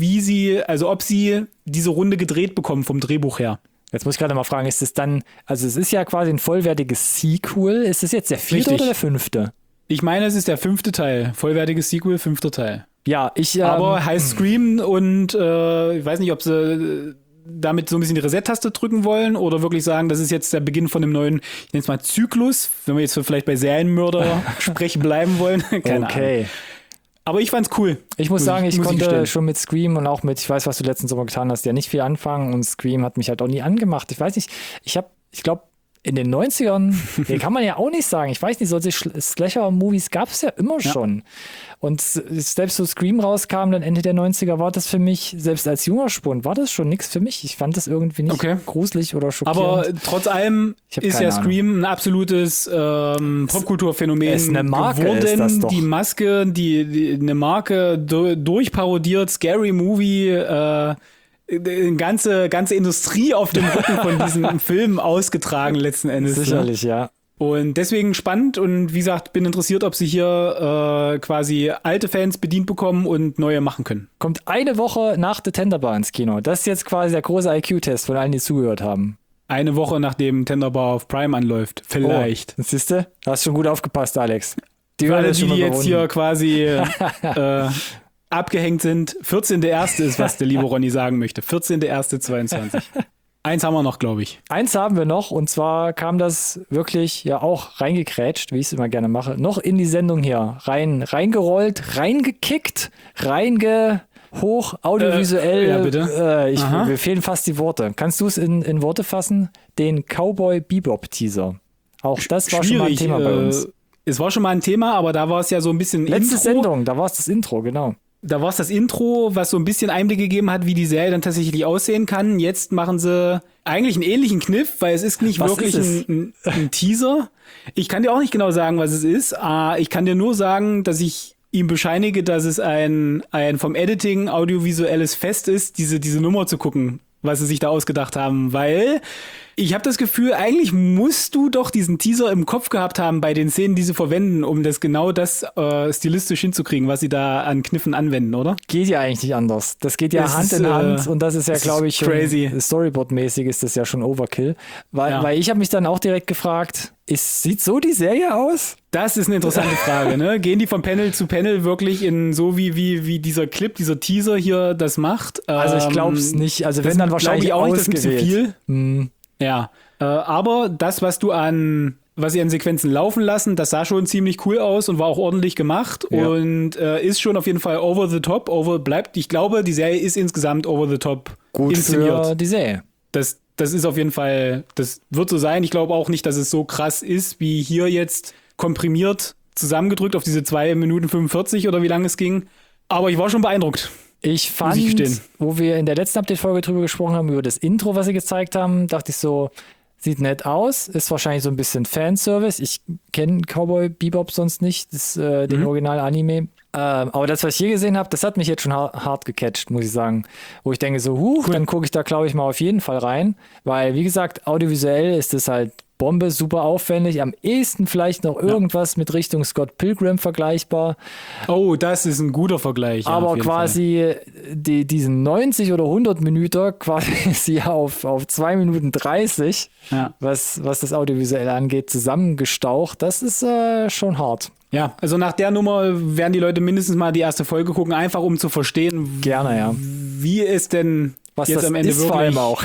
ob sie diese Runde gedreht bekommen vom Drehbuch her. Jetzt muss ich gerade mal fragen, ist es dann, also es ist ja quasi ein vollwertiges Sequel, ist es jetzt der 4. oder der 5.? Ich meine, es ist der 5. Teil, vollwertiges Sequel, 5. Teil. Ja, aber heißt Scream und ich weiß nicht, ob sie damit so ein bisschen die Reset-Taste drücken wollen oder wirklich sagen, das ist jetzt der Beginn von einem neuen, ich nenne es mal Zyklus, wenn wir jetzt vielleicht bei Serienmörder sprechen bleiben wollen. Keine Ahnung. Aber ich fand's cool. Ich muss sagen, ich konnte schon mit Scream und auch mit, ich weiß, was du letzten Sommer getan hast, ja nicht viel anfangen und Scream hat mich halt auch nie angemacht. Ich weiß nicht, ich glaube, in den 90ern, kann man ja auch nicht sagen. Ich weiß nicht, solche Slasher-Movies gab es ja immer schon. Und selbst so Scream rauskam, dann Ende der 90er, war das für mich, selbst als junger Spund, war das schon nichts für mich. Ich fand das irgendwie nicht gruselig oder schockierend. Aber trotz allem ist ja Scream ein absolutes Popkulturphänomen ist eine Marke, geworden. Ist das doch. Die Maske, eine Marke, durchparodiert, Scary Movie, eine ganze Industrie auf dem Rücken von diesem Film ausgetragen letzten Endes. Sicherlich, ja. Und deswegen spannend und wie gesagt, bin interessiert, ob sie hier quasi alte Fans bedient bekommen und neue machen können. Kommt eine Woche nach The Tenderbar ins Kino. Das ist jetzt quasi der große IQ-Test von allen, die zugehört haben. Eine Woche nachdem Tenderbar auf Prime anläuft. Vielleicht. Oh, siehst du? Da hast schon gut aufgepasst, Alex. Für alle, die jetzt hier quasi abgehängt sind. 14.01. ist, was der liebe Ronny sagen möchte. 14.01.22. Eins haben wir noch, glaube ich. Eins haben wir noch, und zwar kam das wirklich ja auch reingekrätscht, wie ich es immer gerne mache, noch in die Sendung hier. Reingerollt, reingekickt, audiovisuell. Ja, bitte. Mir fehlen fast die Worte. Kannst du es in Worte fassen? Den Cowboy Bebop Teaser. Auch das war schon mal ein Thema bei uns. Es war schon mal ein Thema, aber da war es ja so ein bisschen Letzte Sendung, da war es das Intro, genau. Da war es das Intro, was so ein bisschen Einblick gegeben hat, wie die Serie dann tatsächlich aussehen kann. Jetzt machen sie eigentlich einen ähnlichen Kniff, weil es ist nicht wirklich ein Teaser. Ich kann dir auch nicht genau sagen, was es ist. Ich kann dir nur sagen, dass ich ihm bescheinige, dass es ein vom Editing audiovisuelles Fest ist, diese Nummer zu gucken, was sie sich da ausgedacht haben, weil ich habe das Gefühl, eigentlich musst du doch diesen Teaser im Kopf gehabt haben bei den Szenen, die sie verwenden, um das stilistisch hinzukriegen, was sie da an Kniffen anwenden, oder? Geht ja eigentlich nicht anders. Das geht ja Hand in Hand und das ist ja, glaube ich, crazy. Storyboard-mäßig ist das ja schon Overkill. Weil ich habe mich dann auch direkt gefragt, sieht so die Serie aus? Das ist eine interessante Frage, ne? Gehen die von Panel zu Panel wirklich in so wie dieser Clip, dieser Teaser hier das macht? Also ich glaube es nicht. Also wenn dann wahrscheinlich auch nicht, das ist ein bisschen viel. Ja, aber das, was sie an Sequenzen laufen lassen, das sah schon ziemlich cool aus und war auch ordentlich gemacht und ist schon auf jeden Fall over the top, ich glaube, die Serie ist insgesamt over the top gut inszeniert. Für die Serie. Das ist auf jeden Fall, das wird so sein. Ich glaube auch nicht, dass es so krass ist, wie hier jetzt komprimiert zusammengedrückt auf diese 2 Minuten 45 oder wie lange es ging. Aber ich war schon beeindruckt. Ich fand, wo wir in der letzten Update-Folge drüber gesprochen haben, über das Intro, was sie gezeigt haben, dachte ich so, sieht nett aus, ist wahrscheinlich so ein bisschen Fanservice. Ich kenne Cowboy Bebop sonst nicht, den Original-Anime. Aber das, was ich hier gesehen habe, das hat mich jetzt schon hart gecatcht, muss ich sagen. Wo ich denke so, cool. Dann gucke ich da, glaube ich, mal auf jeden Fall rein. Weil, wie gesagt, audiovisuell ist es halt Bombe, super aufwendig. Am ehesten vielleicht noch irgendwas mit Richtung Scott Pilgrim vergleichbar. Oh, das ist ein guter Vergleich. Aber quasi diesen 90 oder 100 Minuten quasi auf 2 Minuten 30, was das Audiovisuelle angeht, zusammengestaucht. Das ist schon hart. Ja, also nach der Nummer werden die Leute mindestens mal die erste Folge gucken, einfach um zu verstehen, wie es denn was jetzt das am Ende ist, wirklich. Vor allem auch.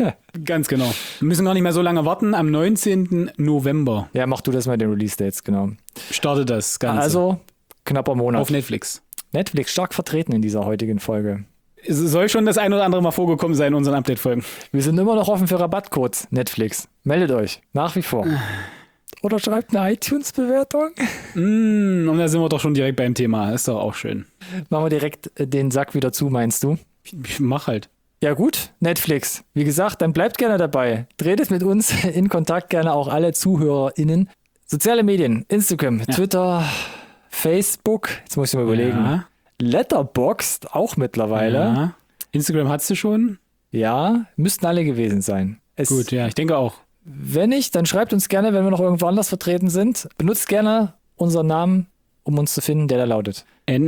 Ganz genau. Wir müssen gar nicht mehr so lange warten. Am 19. November. Ja, mach du das mal den Release-Dates, genau. Startet das Ganze. Also knapper Monat. Auf Netflix. Netflix stark vertreten in dieser heutigen Folge. Es soll schon das ein oder andere Mal vorgekommen sein in unseren Update-Folgen. Wir sind immer noch offen für Rabattcodes. Netflix. Meldet euch. Nach wie vor. Oder schreibt eine iTunes-Bewertung. Und da sind wir doch schon direkt beim Thema. Ist doch auch schön. Machen wir direkt den Sack wieder zu, meinst du? Ich mach halt. Ja gut, Netflix. Wie gesagt, dann bleibt gerne dabei. Tretet mit uns in Kontakt, gerne auch alle ZuhörerInnen. Soziale Medien, Instagram, Twitter, Facebook. Jetzt muss ich mal überlegen. Ja. Letterboxd auch mittlerweile. Ja. Instagram hattest du schon? Ja, müssten alle gewesen sein. Gut, ja, ich denke auch. Wenn nicht, dann schreibt uns gerne, wenn wir noch irgendwo anders vertreten sind. Benutzt gerne unseren Namen, um uns zu finden, der da lautet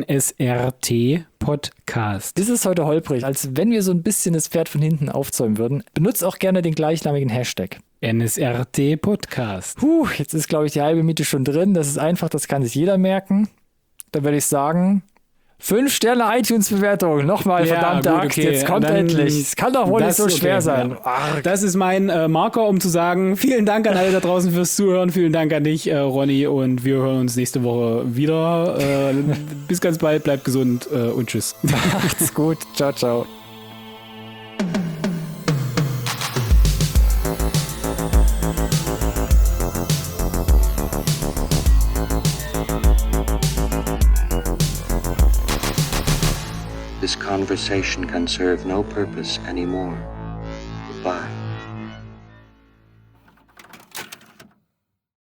NSRT Podcast. Das ist heute holprig, als wenn wir so ein bisschen das Pferd von hinten aufzäumen würden. Benutzt auch gerne den gleichnamigen Hashtag. NSRT Podcast. Jetzt ist, glaube ich, die halbe Miete schon drin. Das ist einfach, das kann sich jeder merken. Dann würde ich sagen, 5 Sterne iTunes-Bewertung. Nochmal, verdammte Axt, okay. Jetzt kommt endlich. Es kann doch wohl nicht so schwer sein. Ja. Das ist mein Marker, um zu sagen, vielen Dank an alle da draußen fürs Zuhören. Vielen Dank an dich, Ronny. Und wir hören uns nächste Woche wieder. Bis ganz bald, bleibt gesund und tschüss. Macht's gut. Ciao, ciao. This conversation can serve no purpose anymore.